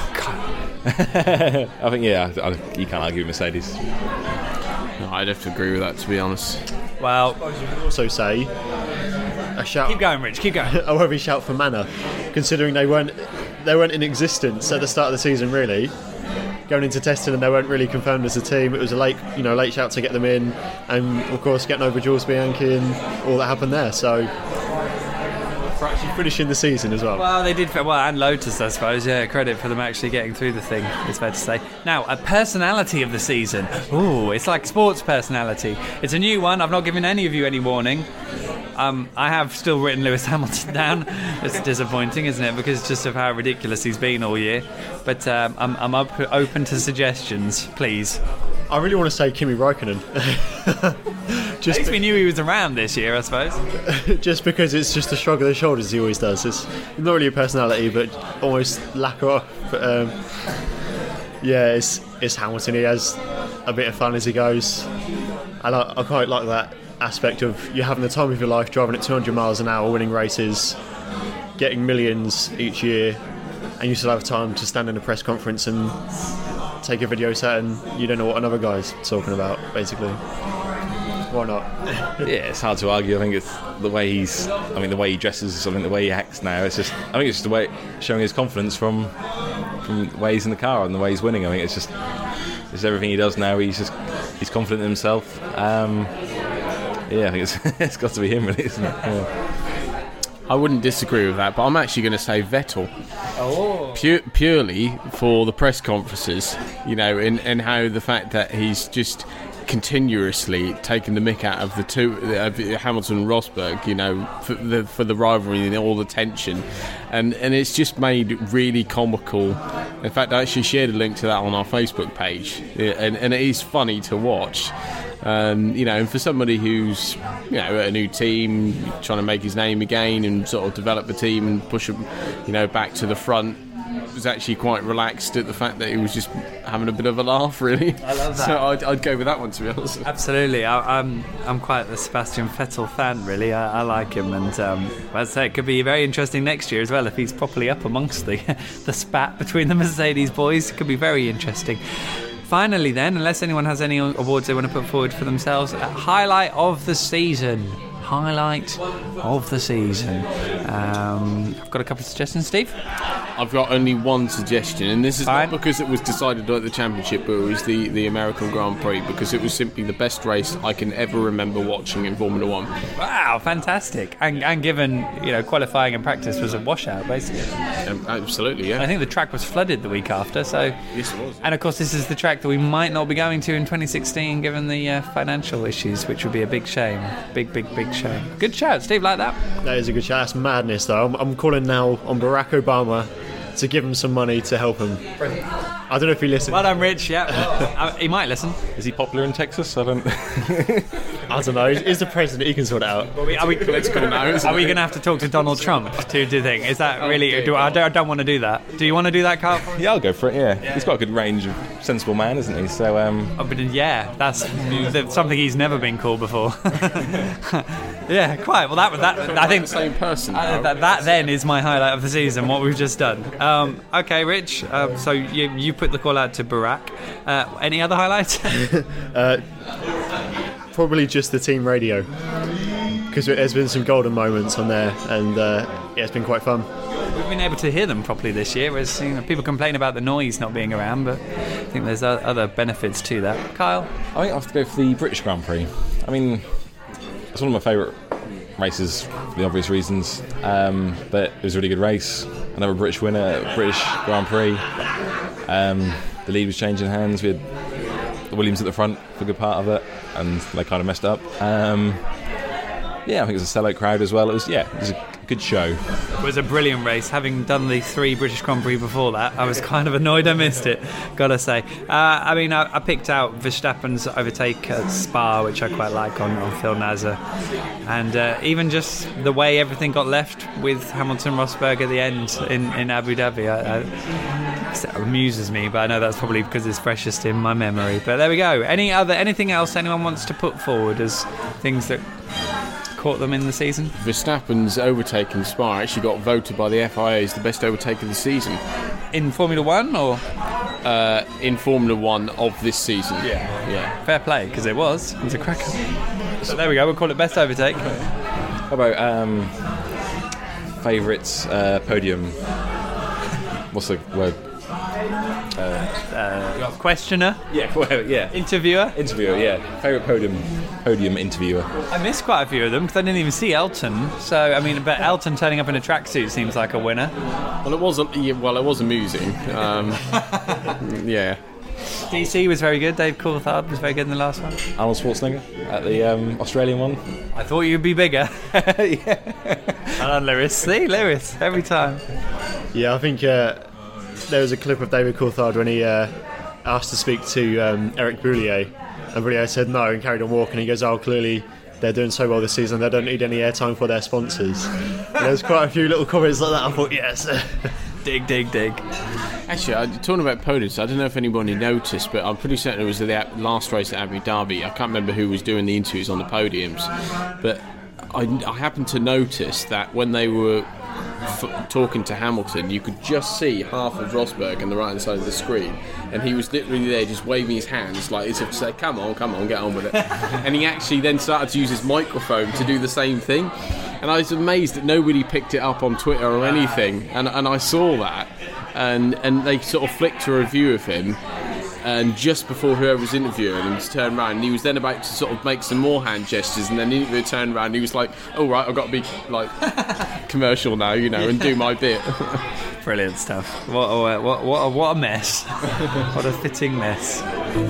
I think, yeah, I, I, you can't argue with Mercedes. No, I'd have to agree with that, to be honest. Well, I would also say a shout. Keep going, Rich. Keep going. A heavy shout for Manor, considering they weren't they weren't in existence at the start of the season. Really, going into testing, and they weren't really confirmed as a team. It was a late, you know, late shout to get them in, and of course getting over Jules Bianchi and all that happened there. So for actually finishing the season as well. Well, they did, well, and Lotus, I suppose. Yeah, credit for them actually getting through the thing, it's fair to say. Now, a personality of the season. Ooh, it's like sports personality. It's a new one. I've not given any of you any warning. Um, I have still written Lewis Hamilton down. It's disappointing, isn't it? Because just of how ridiculous he's been all year. But um, I'm, I'm up, open to suggestions, please. I really want to say Kimi Räikkönen. Just At least we knew he was around this year, I suppose. Just because it's just a shrug of the shoulders he always does. It's not really a personality, but almost lack of. But, um, yeah, it's it's Hamilton. He has a bit of fun as he goes. I like, I quite like that aspect of you having the time of your life, driving at two hundred miles an hour, winning races, getting millions each year, and you still have time to stand in a press conference and take a video set, and you don't know what another guy's talking about, basically. Why not? Yeah, it's hard to argue. I think it's the way he's, I mean, the way he dresses, I think the way he acts now, it's just, I think it's just the way, showing his confidence from from the way he's in the car and the way he's winning. I think it's just, it's everything he does now, he's just, he's confident in himself. Um, yeah, I think it's, it's got to be him, really, isn't it? Yeah. I wouldn't disagree with that, but I'm actually going to say Vettel. Oh. Pure, purely for the press conferences, you know, and, and how the fact that he's just continuously taking the mick out of the two, uh, Hamilton and Rosberg, you know, for the, for the rivalry and all the tension. And, and it's just made really comical. In fact, I actually shared a link to that on our Facebook page, and, and it is funny to watch. Um, you know, and for somebody who's, you know, at a new team, trying to make his name again and sort of develop the team and push them, you know, back to the front, was actually quite relaxed at the fact that he was just having a bit of a laugh, really. I love that. So I'd, I'd go with that one, to be honest. Absolutely. I, I'm I'm quite the Sebastian Vettel fan, really. I, I like him, and um, I'd say it could be very interesting next year as well if he's properly up amongst the the spat between the Mercedes boys. It could be very interesting. Finally then, unless anyone has any awards they want to put forward for themselves, a highlight of the season. Highlight of the season. Um, I've got a couple of suggestions, Steve. I've got only one suggestion, and this is Fine. not because it was decided at the championship, but it was the, the American Grand Prix, because it was simply the best race I can ever remember watching in Formula One. Wow, fantastic. And, and given, you know, qualifying and practice was a washout, basically. Um, absolutely, yeah. I think the track was flooded the week after, so... Yes, it was. And of course this is the track that we might not be going to in twenty sixteen given the uh, financial issues, which would be a big shame. Big, big, big shame. Good shout, Steve, like that. That is a good shout. That's madness, though. I'm, I'm calling now on Barack Obama to give him some money to help him. I don't know if he listens. Well done, Rich. Yeah, well, uh, he might listen. Is he popular in Texas? I don't. I don't know. He's, he's the president. He can sort it out. Are we, are we, are we going to have to talk to Donald Trump to do thing? Is that really? Do I, don't, I don't want to do that. Do you want to do that, Carl? Yeah, I'll go for it. Yeah. yeah, he's got a good range of sensible man, isn't he? So, um, oh, but yeah, that's something he's never been called before. Yeah, quite. Well, that that I think the same person. Uh, that, that then is my highlight of the season. What we've just done. Um, okay, Rich. Um, so you you put the call out to Barack. Uh, any other highlights? uh, probably just the team radio, because there's been some golden moments on there, and uh, yeah, it's been quite fun. haven't been able to hear them properly this year. Whereas, you know, people complain about the noise not being around, but I think there's other benefits to that. Kyle? I think I have to go for the British Grand Prix. I mean, it's one of my favourite races for the obvious reasons, um, but it was a really good race. Another British winner, British Grand Prix. Um, the lead was changing hands. We had the Williams at the front for a good part of it, and they kind of messed up. Um, yeah, I think it was a sellout crowd as well. It was, yeah, it was a good show. It was a brilliant race. Having done the three British Grand Prix before that, I was kind of annoyed I missed it, gotta say. Uh, I mean, I, I picked out Verstappen's overtake at Spa, which I quite like, on, on Phil Nasr. And uh, even just the way everything got left with Hamilton Rosberg at the end in, in Abu Dhabi, I, I, it amuses me, but I know that's probably because it's freshest in my memory. But there we go. Any other anything else anyone wants to put forward as things that caught them in the season? Verstappen's overtake in Spa actually got voted by the F I A as the best overtake of the season. In Formula One, or uh, in Formula One of this season? Yeah, yeah. Fair play, because it was. It was a cracker. So there we go. We'll call it best overtake. How about um, favourites uh, podium? What's the word? Uh, uh, questioner? Yeah, well, yeah. Interviewer? Interviewer, yeah. Favourite podium podium interviewer. I missed quite a few of them because I didn't even see Elton. So, I mean, but Elton turning up in a tracksuit seems like a winner. Well, it wasn't. Yeah, well, it was amusing. Um, yeah. D C was very good. Dave Coulthard was very good in the last one. Arnold Schwarzenegger at the um, Australian one. I thought you'd be bigger. Yeah. And Lewis. See, Lewis, every time. Yeah, I think uh, there was a clip of David Coulthard when he uh, asked to speak to um, Eric Boulier, and Boulier said no and carried on walking. He goes, oh, clearly they're doing so well this season, they don't need any airtime for their sponsors. There's quite a few little comments like that. I thought, yes. dig, dig, dig. Actually, uh, talking about podiums, I don't know if anybody noticed, but I'm pretty certain it was the last race at Abu Dhabi. I can't remember who was doing the interviews on the podiums, but I, I happened to notice that when they were f- talking to Hamilton, you could just see half of Rosberg on the right hand side of the screen, and he was literally there just waving his hands like as if to say, come on, come on, get on with it. And he actually then started to use his microphone to do the same thing, and I was amazed that nobody picked it up on Twitter or anything, and, and I saw that, and, and they sort of flicked a review of him, and just before whoever was interviewing him turned around, and he was then about to sort of make some more hand gestures, and then the interviewer turned around and he was like, oh right, I've got to be like commercial now, you know, and do my bit. Brilliant stuff. What a, what, what, a, what a mess. What a fitting mess.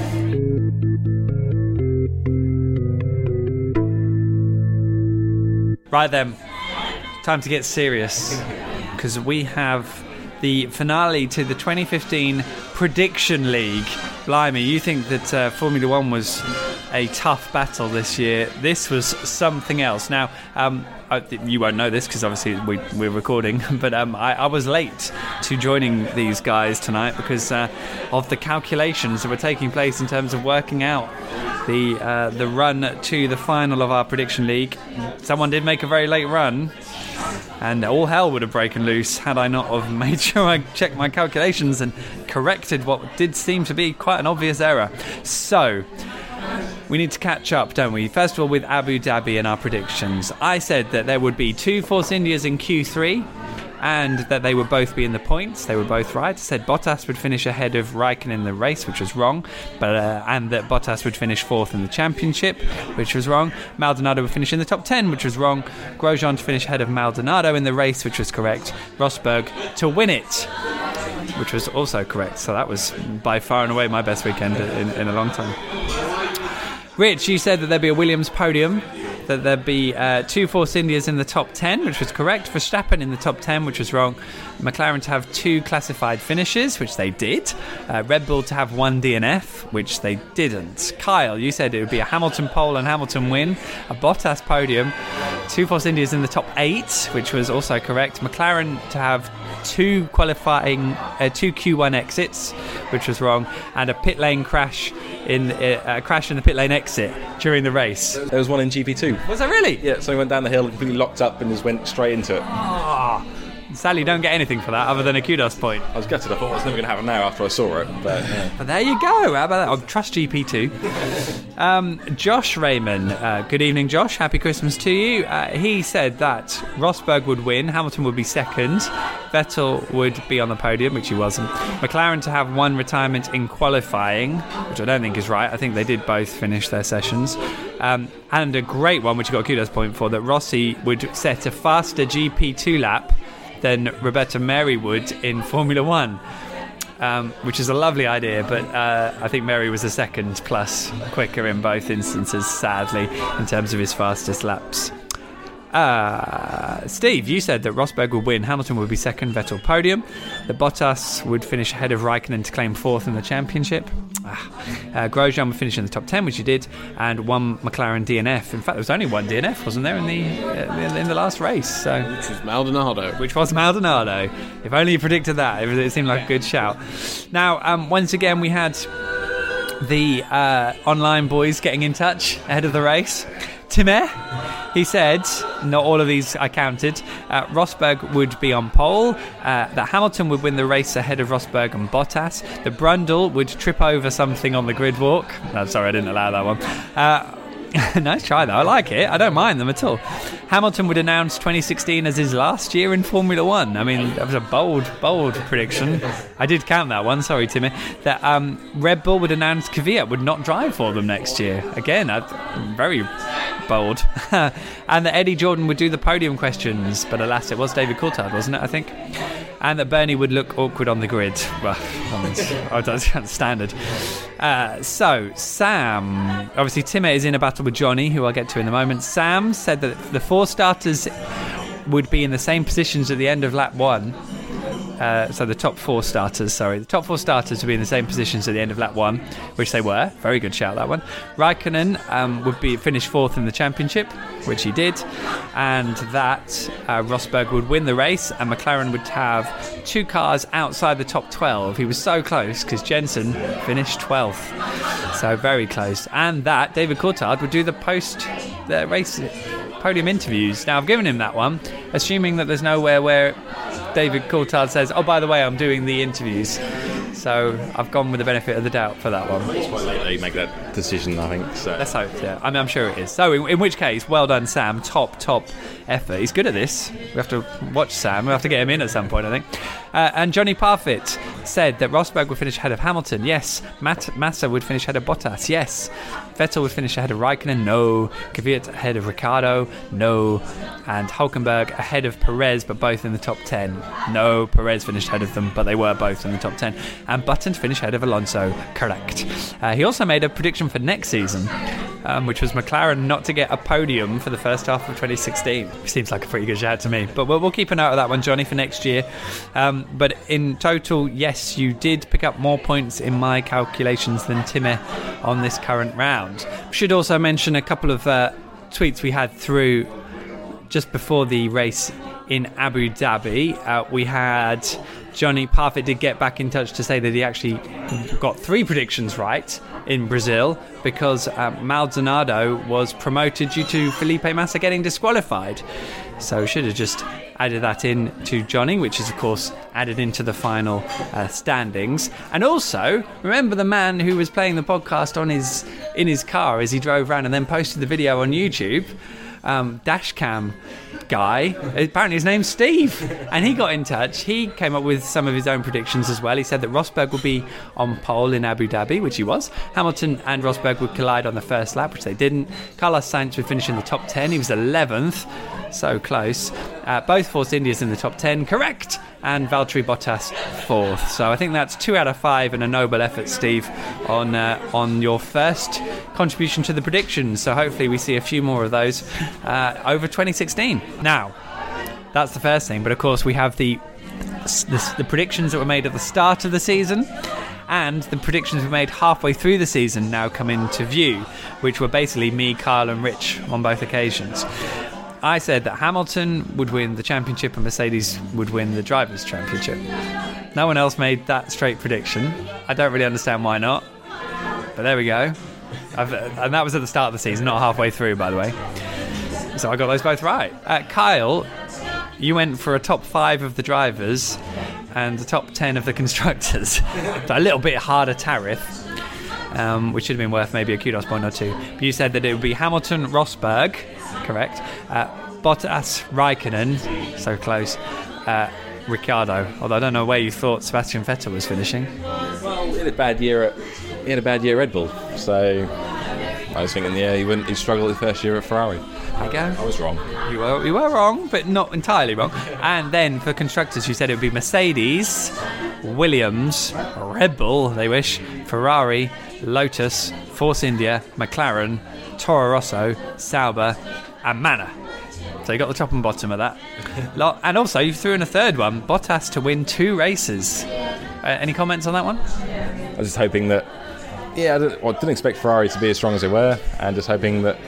Right then, time to get serious, because we have the finale to the twenty fifteen Prediction League. Blimey, you think that uh, Formula One was a tough battle this year. This was something else. Now, um, I, you won't know this because obviously we, we're recording, but um, I, I was late to joining these guys tonight because uh, of the calculations that were taking place in terms of working out the uh, the run to the final of our Prediction League. Someone did make a very late run, and all hell would have broken loose had I not have made sure I checked my calculations and corrected what did seem to be quite an obvious error. So, we need to catch up, don't we? First of all, with Abu Dhabi and our predictions. I said that there would be two Force Indias in Q three, and that they would both be in the points. They were both right. I said Bottas would finish ahead of Raikkonen in the race, which was wrong, but uh, and that Bottas would finish fourth in the championship, which was wrong. Maldonado would finish in the top ten, which was wrong. Grosjean to finish ahead of Maldonado in the race, which was correct. Rosberg to win it, which was also correct. So that was by far and away my best weekend in, in a long time. Rich, you said that there'd be a Williams podium, that there'd be uh, two Force Indias in the top ten, which was correct. Verstappen in the top ten, which was wrong. McLaren to have two classified finishes, which they did. Uh, Red Bull to have one D N F, which they didn't. Kyle, you said it would be a Hamilton pole and Hamilton win, a Bottas podium, two Force Indias in the top eight, which was also correct. McLaren to have two qualifying, uh, two Q one exits, which was wrong, and a pit lane crash in uh, a crash in the pit lane exit during the race. There was one in G P two. Was that really? Yeah, so he went down the hill and completely locked up and just went straight into it. Oh, Sadly, don't get anything for that other than a kudos point. I was gutted. I thought it was never going to happen now after I saw it. But, yeah. But there you go. How about that? Oh, trust G P two. Um, Josh Raymond. Uh, good evening, Josh. Happy Christmas to you. Uh, he said that Rosberg would win, Hamilton would be second, Vettel would be on the podium, which he wasn't. McLaren to have one retirement in qualifying, which I don't think is right. I think they did both finish their sessions. Um, and a great one, which you got a kudos point for, that Rossi would set a faster G P two lap than Roberta Mary would in Formula One, um, which is a lovely idea, but uh, I think Mary was a second plus quicker in both instances, sadly, in terms of his fastest laps. Uh, Steve, you said that Rosberg would win, Hamilton would be second, Vettel podium, that Bottas would finish ahead of Raikkonen to claim fourth in the championship. Ah. Uh, Grosjean would finish in the top ten, which he did, and one McLaren D N F. In fact, there was only one D N F, wasn't there, in the uh, in the last race? So, which was Maldonado. Which was Maldonado. If only you predicted that, it, it seemed like a good shout. Now, um, once again, we had the uh, online boys getting in touch ahead of the race. Timmer, he said, not all of these I counted, uh, Rosberg would be on pole, uh, that Hamilton would win the race ahead of Rosberg and Bottas, the Brundle would trip over something on the grid walk. No, sorry, I didn't allow that one. Uh, nice try though, I like it, I don't mind them at all. Hamilton would announce twenty sixteen as his last year in Formula One. I mean, that was a bold, bold prediction. I did count that one, sorry Timmy. That um, Red Bull would announce Kvyat would not drive for them next year. Again, uh, very bold. And that Eddie Jordan would do the podium questions, but alas, it was David Coulthard, wasn't it, I think? And that Bernie would look awkward on the grid. Well, I that's standard. Uh, so, Sam, obviously Timmer is in a battle with Johnny, who I'll get to in a moment. Sam said that the four starters would be in the same positions at the end of lap one. Uh, so the top four starters, sorry, the top four starters would be in the same positions at the end of lap one, which they were. Very good shout, that one. Raikkonen um, would be finish fourth in the championship, which he did, and that uh, Rosberg would win the race, and McLaren would have two cars outside the top twelve. He was so close because Jensen finished twelfth, so very close. And that David Coulthard would do the post the race podium interviews. Now I've given him that one, assuming that there's nowhere where David Coulthard says, oh, by the way, I'm doing the interviews. So I've gone with the benefit of the doubt for that one. It's quite late that you make that decision, I think. So. Let's hope, yeah. I mean, I'm sure it is. So in, in which case, well done, Sam. Top, top effort. He's good at this. We have to watch Sam. We have to get him in at some point, I think. Uh, and Johnny Parfitt said that Rosberg would finish ahead of Hamilton. Yes. Matt Massa would finish ahead of Bottas. Yes. Vettel would finish ahead of Raikkonen. No. Kvyat ahead of Ricciardo. No. And Hülkenberg ahead of Perez, but both in the top ten. No. Perez finished ahead of them, but they were both in the top ten. And Button to finish ahead of Alonso. Correct. Uh, he also made a prediction for next season, um, which was McLaren not to get a podium for the first half of twenty sixteen. Seems like a pretty good shout to me. But we'll, we'll keep an eye out of that one, Johnny, for next year. Um, but in total, yes, you did pick up more points in my calculations than Timmy on this current round. Should also mention a couple of uh, tweets we had through just before the race in Abu Dhabi. Uh, we had Johnny Parfitt did get back in touch to say that he actually got three predictions right in Brazil because uh, Maldonado was promoted due to Felipe Massa getting disqualified. So should have just added that in to Johnny, which is of course added into the final uh, standings. And also remember the man who was playing the podcast on his in his car as he drove around and then posted the video on YouTube. Um, Dashcam guy, apparently his name's Steve, and he got in touch. He came up with some of his own predictions as well. He said that Rosberg would be on pole in Abu Dhabi, which he was. Hamilton and Rosberg would collide on the first lap, which they didn't. Carlos Sainz would finish in the top ten. He was eleventh, so close. Uh, both Force Indias in the top ten, correct. And Valtteri Bottas fourth. So I think that's two out of five and a noble effort, Steve, on uh, on your first contribution to the predictions. So hopefully we see a few more of those uh, over twenty sixteen. Now, that's the first thing. But of course we have the, the the predictions that were made at the start of the season, and the predictions we made halfway through the season now come into view, which were basically me, Kyle and Rich on both occasions. I said that Hamilton would win the championship and Mercedes would win the Drivers' Championship. No one else made that straight prediction. I don't really understand why not, but there we go. I've, and that was at the start of the season, not halfway through, by the way. So I got those both right. Uh, Kyle you went for a top five of the drivers and the top ten of the constructors. So a little bit harder tariff, um, which should have been worth maybe a kudos point or two. But you said that it would be Hamilton, Rosberg, correct, uh, Bottas, Raikkonen, so close, uh, Ricciardo. Although I don't know where you thought Sebastian Vettel was finishing. Well, he had a bad year at he had a bad year at Red Bull, so I was thinking, yeah, he wouldn't. He struggled his first year at Ferrari. There you go. I was wrong. You were, you were wrong, but not entirely wrong. And then for constructors, you said it would be Mercedes, Williams, Red Bull, they wish, Ferrari, Lotus, Force India, McLaren, Toro Rosso, Sauber, and Manor. So you got the top and bottom of that. Lot, and also you threw in a third one, Bottas to win two races. Uh, any comments on that one? I was just hoping that, yeah, I didn't, well, didn't expect Ferrari to be as strong as they were, and just hoping that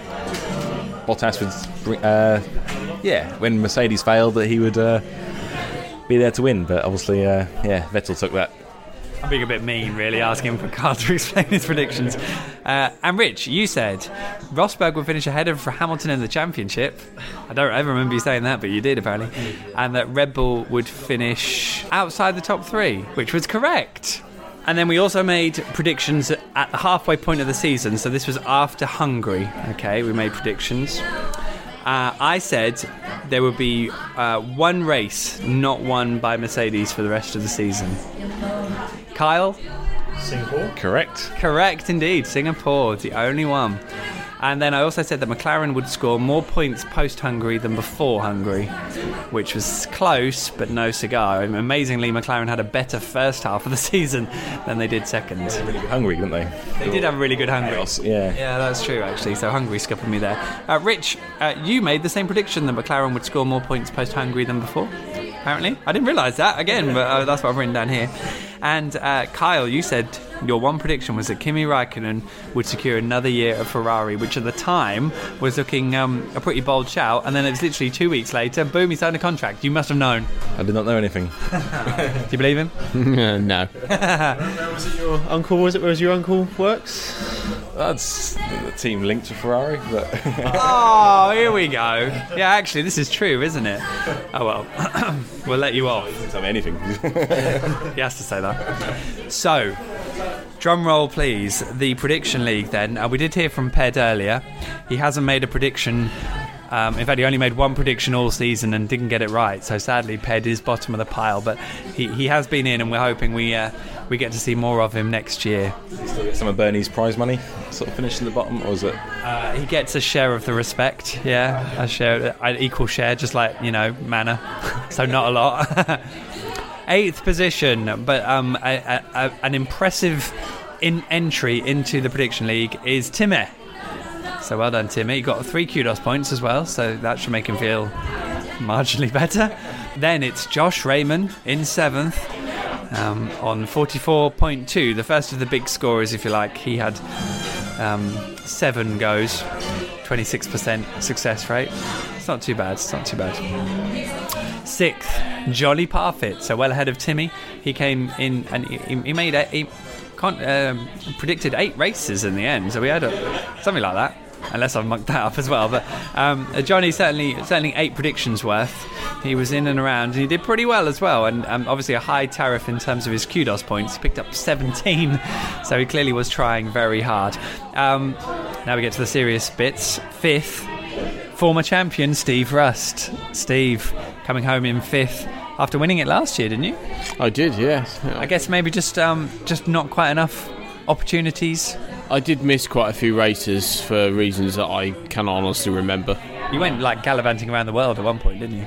Bottas would, bring, uh, yeah, when Mercedes failed, that he would uh, be there to win. But obviously, uh, yeah, Vettel took that. I'm being a bit mean, really, asking for Carl to explain his predictions. Uh, and Rich, you said Rosberg would finish ahead of Hamilton in the championship. I don't ever remember you saying that, but you did apparently. And that Red Bull would finish outside the top three, which was correct. And then we also made predictions at the halfway point of the season. So this was after Hungary. Okay, we made predictions. Uh, I said there would be uh, one race not won by Mercedes for the rest of the season. Kyle? Singapore. Correct. Correct indeed. Singapore, the only one. And then I also said that McLaren would score more points post-Hungary than before Hungary, which was close, but no cigar. I mean, amazingly, McLaren had a better first half of the season than they did second. Really good Hungary, didn't they? They did have a really good Hungary. Yeah. Yeah, that's true, actually. So Hungary skipping me there. Uh, Rich, uh, you made the same prediction that McLaren would score more points post-Hungary than before, apparently. I didn't realise that, again, but uh, that's what I've written down here. And uh, Kyle, you said your one prediction was that Kimi Raikkonen would secure another year of Ferrari, which at the time was looking um, a pretty bold shout. And then it was literally two weeks later, boom, he signed a contract. You must have known. I did not know anything. Do you believe him? No. Was it your uncle? Was it? Where was your uncle works? That's the team linked to Ferrari. But Oh, here we go. Yeah, actually, this is true, isn't it? Oh, well. We'll let you off. Doesn't tell me anything. He has to say that. So, drum roll, please. The prediction league, then. Uh, we did hear from Ped earlier. He hasn't made a prediction. Um, in fact, he only made one prediction all season and didn't get it right. So, sadly, Ped is bottom of the pile. But he, he has been in, and we're hoping we uh, we get to see more of him next year. Still get some of Bernie's prize money, sort of finishing the bottom, or is it? Uh, he gets a share of the respect, yeah, a share, an equal share, just like, you know, Manor. So not a lot. Eighth position, but um, a, a, a, an impressive in entry into the prediction league is Timmy. So well done, Timmy. You got three kudos points as well, so that should make him feel marginally better. Then it's Josh Raymond in seventh. Um, on forty-four point two, the first of the big scorers, if you like. He had um, seven goes, twenty-six percent success rate. It's not too bad, it's not too bad. Sixth, Jolly Parfit, so well ahead of Timmy. He came in and he, he made a, he con- um, predicted eight races in the end, so we had a, something like that. Unless I've mucked that up as well, but um, Johnny certainly certainly eight predictions worth. He was in and around, and he did pretty well as well. And um, obviously a high tariff in terms of his kudos points. He picked up seventeen, so he clearly was trying very hard. Um, now we get to the serious bits. Fifth, former champion Steve Rust. Steve coming home in fifth after winning it last year, didn't you? I did, yeah. I guess maybe just um, just not quite enough opportunities. I did miss quite a few races for reasons that I cannot honestly remember. You went like gallivanting around the world at one point, didn't you?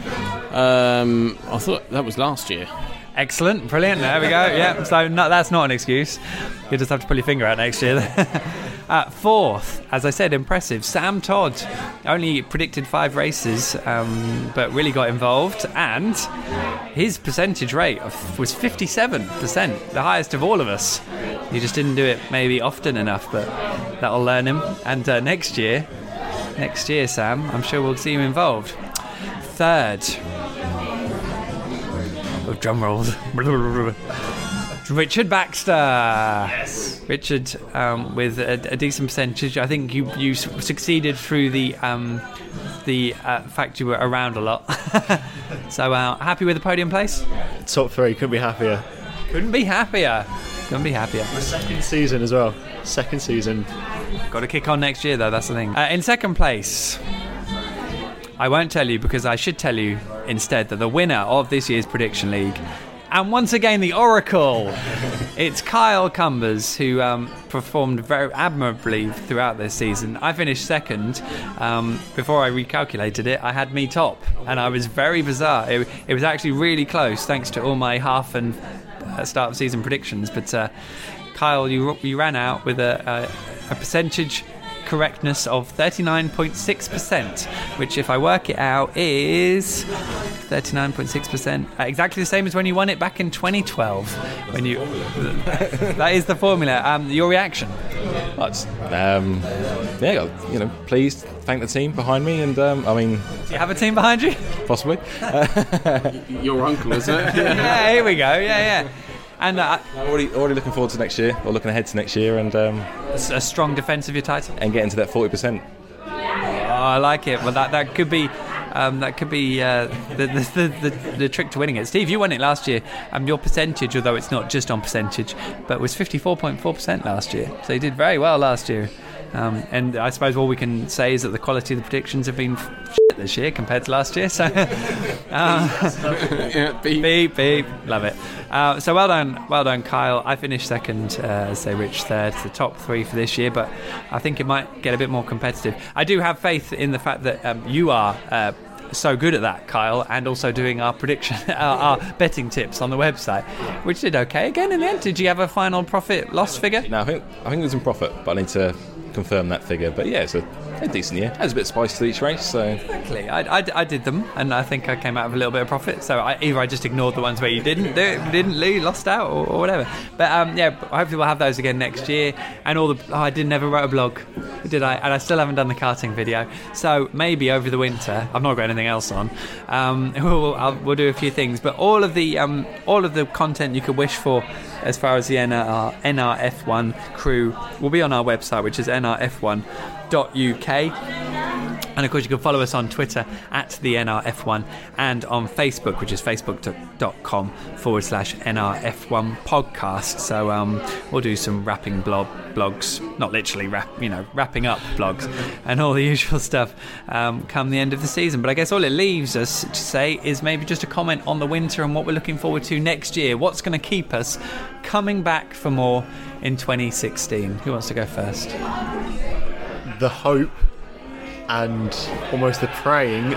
Um, I thought that was last year. Excellent, brilliant. There we go. Yeah, so no, that's not an excuse. You just have to pull your finger out next year. uh, fourth, as I said, impressive. Sam Todd only predicted five races, um, but really got involved, and his percentage rate of, was fifty-seven percent, the highest of all of us. He just didn't do it maybe often enough, but that'll learn him. And uh, next year, next year, Sam, I'm sure we'll see him involved. Third. Oh, drum rolls. Richard Baxter. Yes. Richard, um, with a, a decent percentage. I think you you succeeded through the um, the uh, fact you were around a lot. So uh, happy with the podium place? Top three, couldn't be happier. Couldn't be happier. Couldn't be happier. Second season as well. Second season. Got to kick on next year though, that's the thing. Uh, in second place, I won't tell you because I should tell you instead that the winner of this year's Prediction League, and once again the Oracle, it's Kyle Cumbers, who um, performed very admirably throughout this season. I finished second. Um, before I recalculated it, I had me top, and I was very bizarre. It, it was actually really close thanks to all my half and uh, start of season predictions. But uh, Kyle, you you ran out with a, a, a percentage correctness of thirty-nine point six percent, which if I work it out is thirty-nine point six percent, uh, exactly the same as when you won it back in twenty twelve. When you that is the formula. Um, your reaction? Well, it's, um, yeah, you know, pleased. Thank the team behind me, and um, I mean, do you have a team behind you? Possibly. Your uncle, is it? Yeah, here we go. Yeah, yeah. And uh, already, already looking forward to next year, or looking ahead to next year, and um, a strong defence of your title, and getting to that forty percent. Oh, I like it. Well, that that could be, um, that could be uh, the, the, the the trick to winning it. Steve, you won it last year. Um, your percentage, although it's not just on percentage, but was fifty-four point four percent last year. So you did very well last year. Um, and I suppose all we can say is that the quality of the predictions have been shit this year compared to last year. So, uh, yeah, beep. beep, beep, love it. Uh, so well done, well done, Kyle. I finished second, uh, say Rich third, the top three for this year, but I think it might get a bit more competitive. I do have faith in the fact that um, you are uh, so good at that, Kyle, and also doing our prediction, our, our betting tips on the website, which did okay again in the end. Did you have a final profit loss figure? No, I think I think it was in profit, but I need to confirm that figure. But yeah, it's a, a decent year. There's a bit of spice to each race, so exactly. I, I, I did them, and I think I came out with a little bit of profit. So I, either I just ignored the ones where you didn't do it, didn't lose, lost out, or, or whatever. But um, yeah, hopefully we'll have those again next year. And all the oh, I did never wrote a blog, did I? And I still haven't done the karting video. So maybe over the winter, I've not got anything else on. Um, we'll, I'll, we'll do a few things, but all of the um, all of the content you could wish for as far as the N R, N R F one crew will be on our website, which is N R F one dot U K. And of course you can follow us on Twitter at the N R F one and on Facebook, which is facebook.com forward slash N R F one podcast. So um, we'll do some wrapping blog blogs, not literally wrap, you know, wrapping up blogs and all the usual stuff um, come the end of the season. But I guess all it leaves us to say is maybe just a comment on the winter and what we're looking forward to next year. What's going to keep us coming back for more in twenty sixteen? Who wants to go first? The hope and almost the praying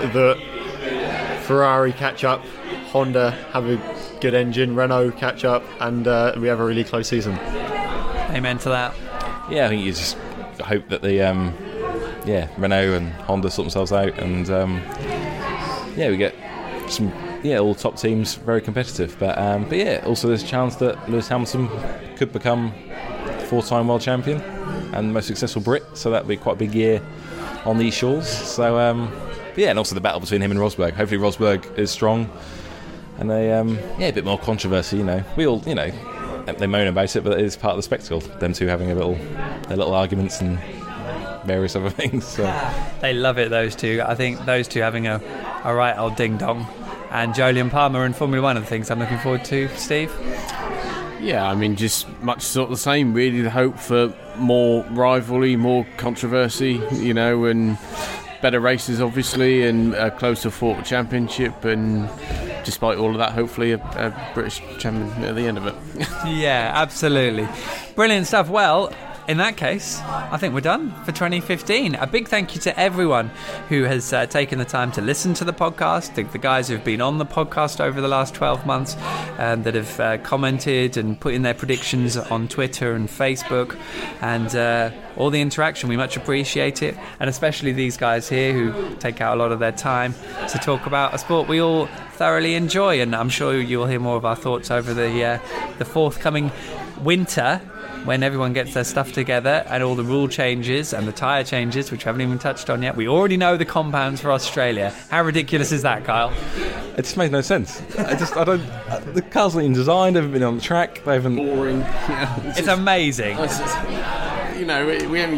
that Ferrari catch up, Honda have a good engine, Renault catch up, and uh, we have a really close season. Amen to that. Yeah, I think you just hope that the um, yeah Renault and Honda sort themselves out, and um, yeah, we get some yeah all top teams very competitive. But um, but yeah, also there's a chance that Lewis Hamilton could become four-time world champion and most successful Brit, so that'd be quite a big year on these shores. So um, yeah, and also the battle between him and Rosberg. Hopefully Rosberg is strong, and they um, yeah a bit more controversy. You know, we all you know they moan about it, but it is part of the spectacle. Them two having a little their little arguments and various other things. So. They love it, those two. I think those two having a, a right old ding dong, and Jolyon Palmer in Formula One are the things I'm looking forward to. Steve. Yeah, I mean, just much sort of the same, really. The hope for more rivalry, more controversy, you know, and better races, obviously, and a closer fought championship, and despite all of that, hopefully a, a British champion at the end of it. Yeah, absolutely. Brilliant stuff. Well, in that case, I think we're done for twenty fifteen. A big thank you to everyone who has uh, taken the time to listen to the podcast, the, the guys who've been on the podcast over the last twelve months, um, that have uh, commented and put in their predictions on Twitter and Facebook, and uh, all the interaction. We much appreciate it, and especially these guys here who take out a lot of their time to talk about a sport we all thoroughly enjoy, and I'm sure you'll hear more of our thoughts over the uh, the forthcoming winter, when everyone gets their stuff together and all the rule changes and the tyre changes, which we haven't even touched on yet. We already know the compounds for Australia. How ridiculous is that, Kyle? It just makes no sense. I just, I don't. The cars aren't even designed. They haven't been on the track. They haven't. Boring. Yeah, it's, it's amazing. It's, you know, we haven't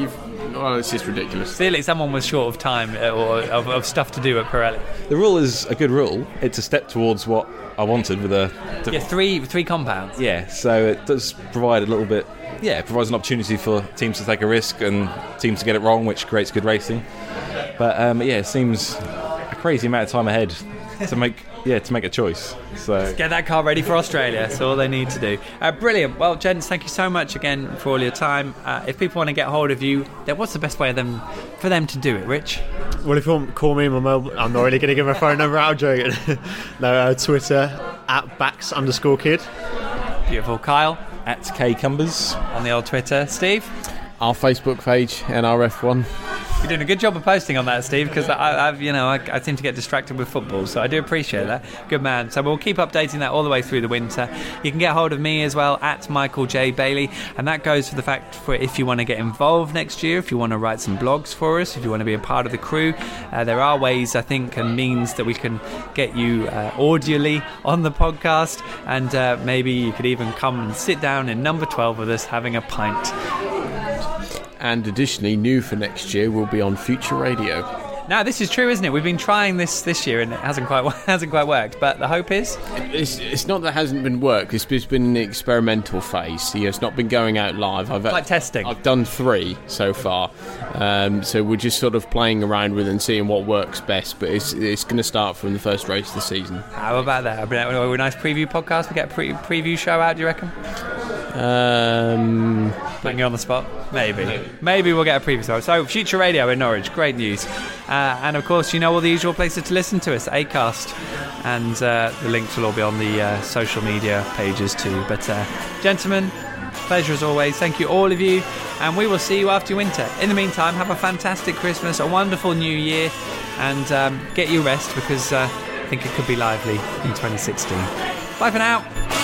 Well, it's just ridiculous. Clearly, someone was short of time uh, or of, of stuff to do at Pirelli. The rule is a good rule. It's a step towards what I wanted with a... Yeah, three three compounds. Yeah, so it does provide a little bit... Yeah, it provides an opportunity for teams to take a risk and teams to get it wrong, which creates good racing. But um, yeah, it seems a crazy amount of time ahead to make yeah to make a choice. So get that car ready for Australia. That's all they need to do. Uh, brilliant. Well, gents, thank you so much again for all your time. Uh, if people want to get hold of you, then what's the best way of them for them to do it, Rich? Well, if you want to call me, my mobile, I'm not really going to give my phone number out, joking. No, uh, Twitter at backs underscore kid. Beautiful. Kyle at K Cumbers on the old Twitter. Steve, our Facebook page N R F one. You're doing a good job of posting on that, Steve, because I, I've, you know, I, I seem to get distracted with football, so I do appreciate that. Good man. So we'll keep updating that all the way through the winter. You can get hold of me as well at Michael J Bailey, and that goes for the fact for if you want to get involved next year, if you want to write some blogs for us, if you want to be a part of the crew, uh, there are ways, I think, and means that we can get you uh, audially on the podcast, and uh, maybe you could even come and sit down in number twelve with us having a pint. And additionally, new for next year, will be on Future Radio. Now, this is true, isn't it? We've been trying this this year and it hasn't quite hasn't quite worked. But the hope is, it's, it's not that it hasn't been worked. It's just been an experimental phase. You know, it's not been going out live. I've like testing. I've done three so far, um, so we're just sort of playing around with it and seeing what works best. But it's it's going to start from the first race of the season. How about that? A nice preview podcast. We get a pre- preview show out. Do you reckon? Um, Putting you on the spot? Maybe. Maybe. Maybe we'll get a preview show. So, Future Radio in Norwich. Great news. Uh, and, of course, you know all the usual places to listen to us. Acast. And uh, the links will all be on the uh, social media pages too. But, uh, gentlemen, pleasure as always. Thank you, all of you. And we will see you after winter. In the meantime, have a fantastic Christmas, a wonderful New Year. And um, get your rest because uh, I think it could be lively in twenty sixteen. Bye for now.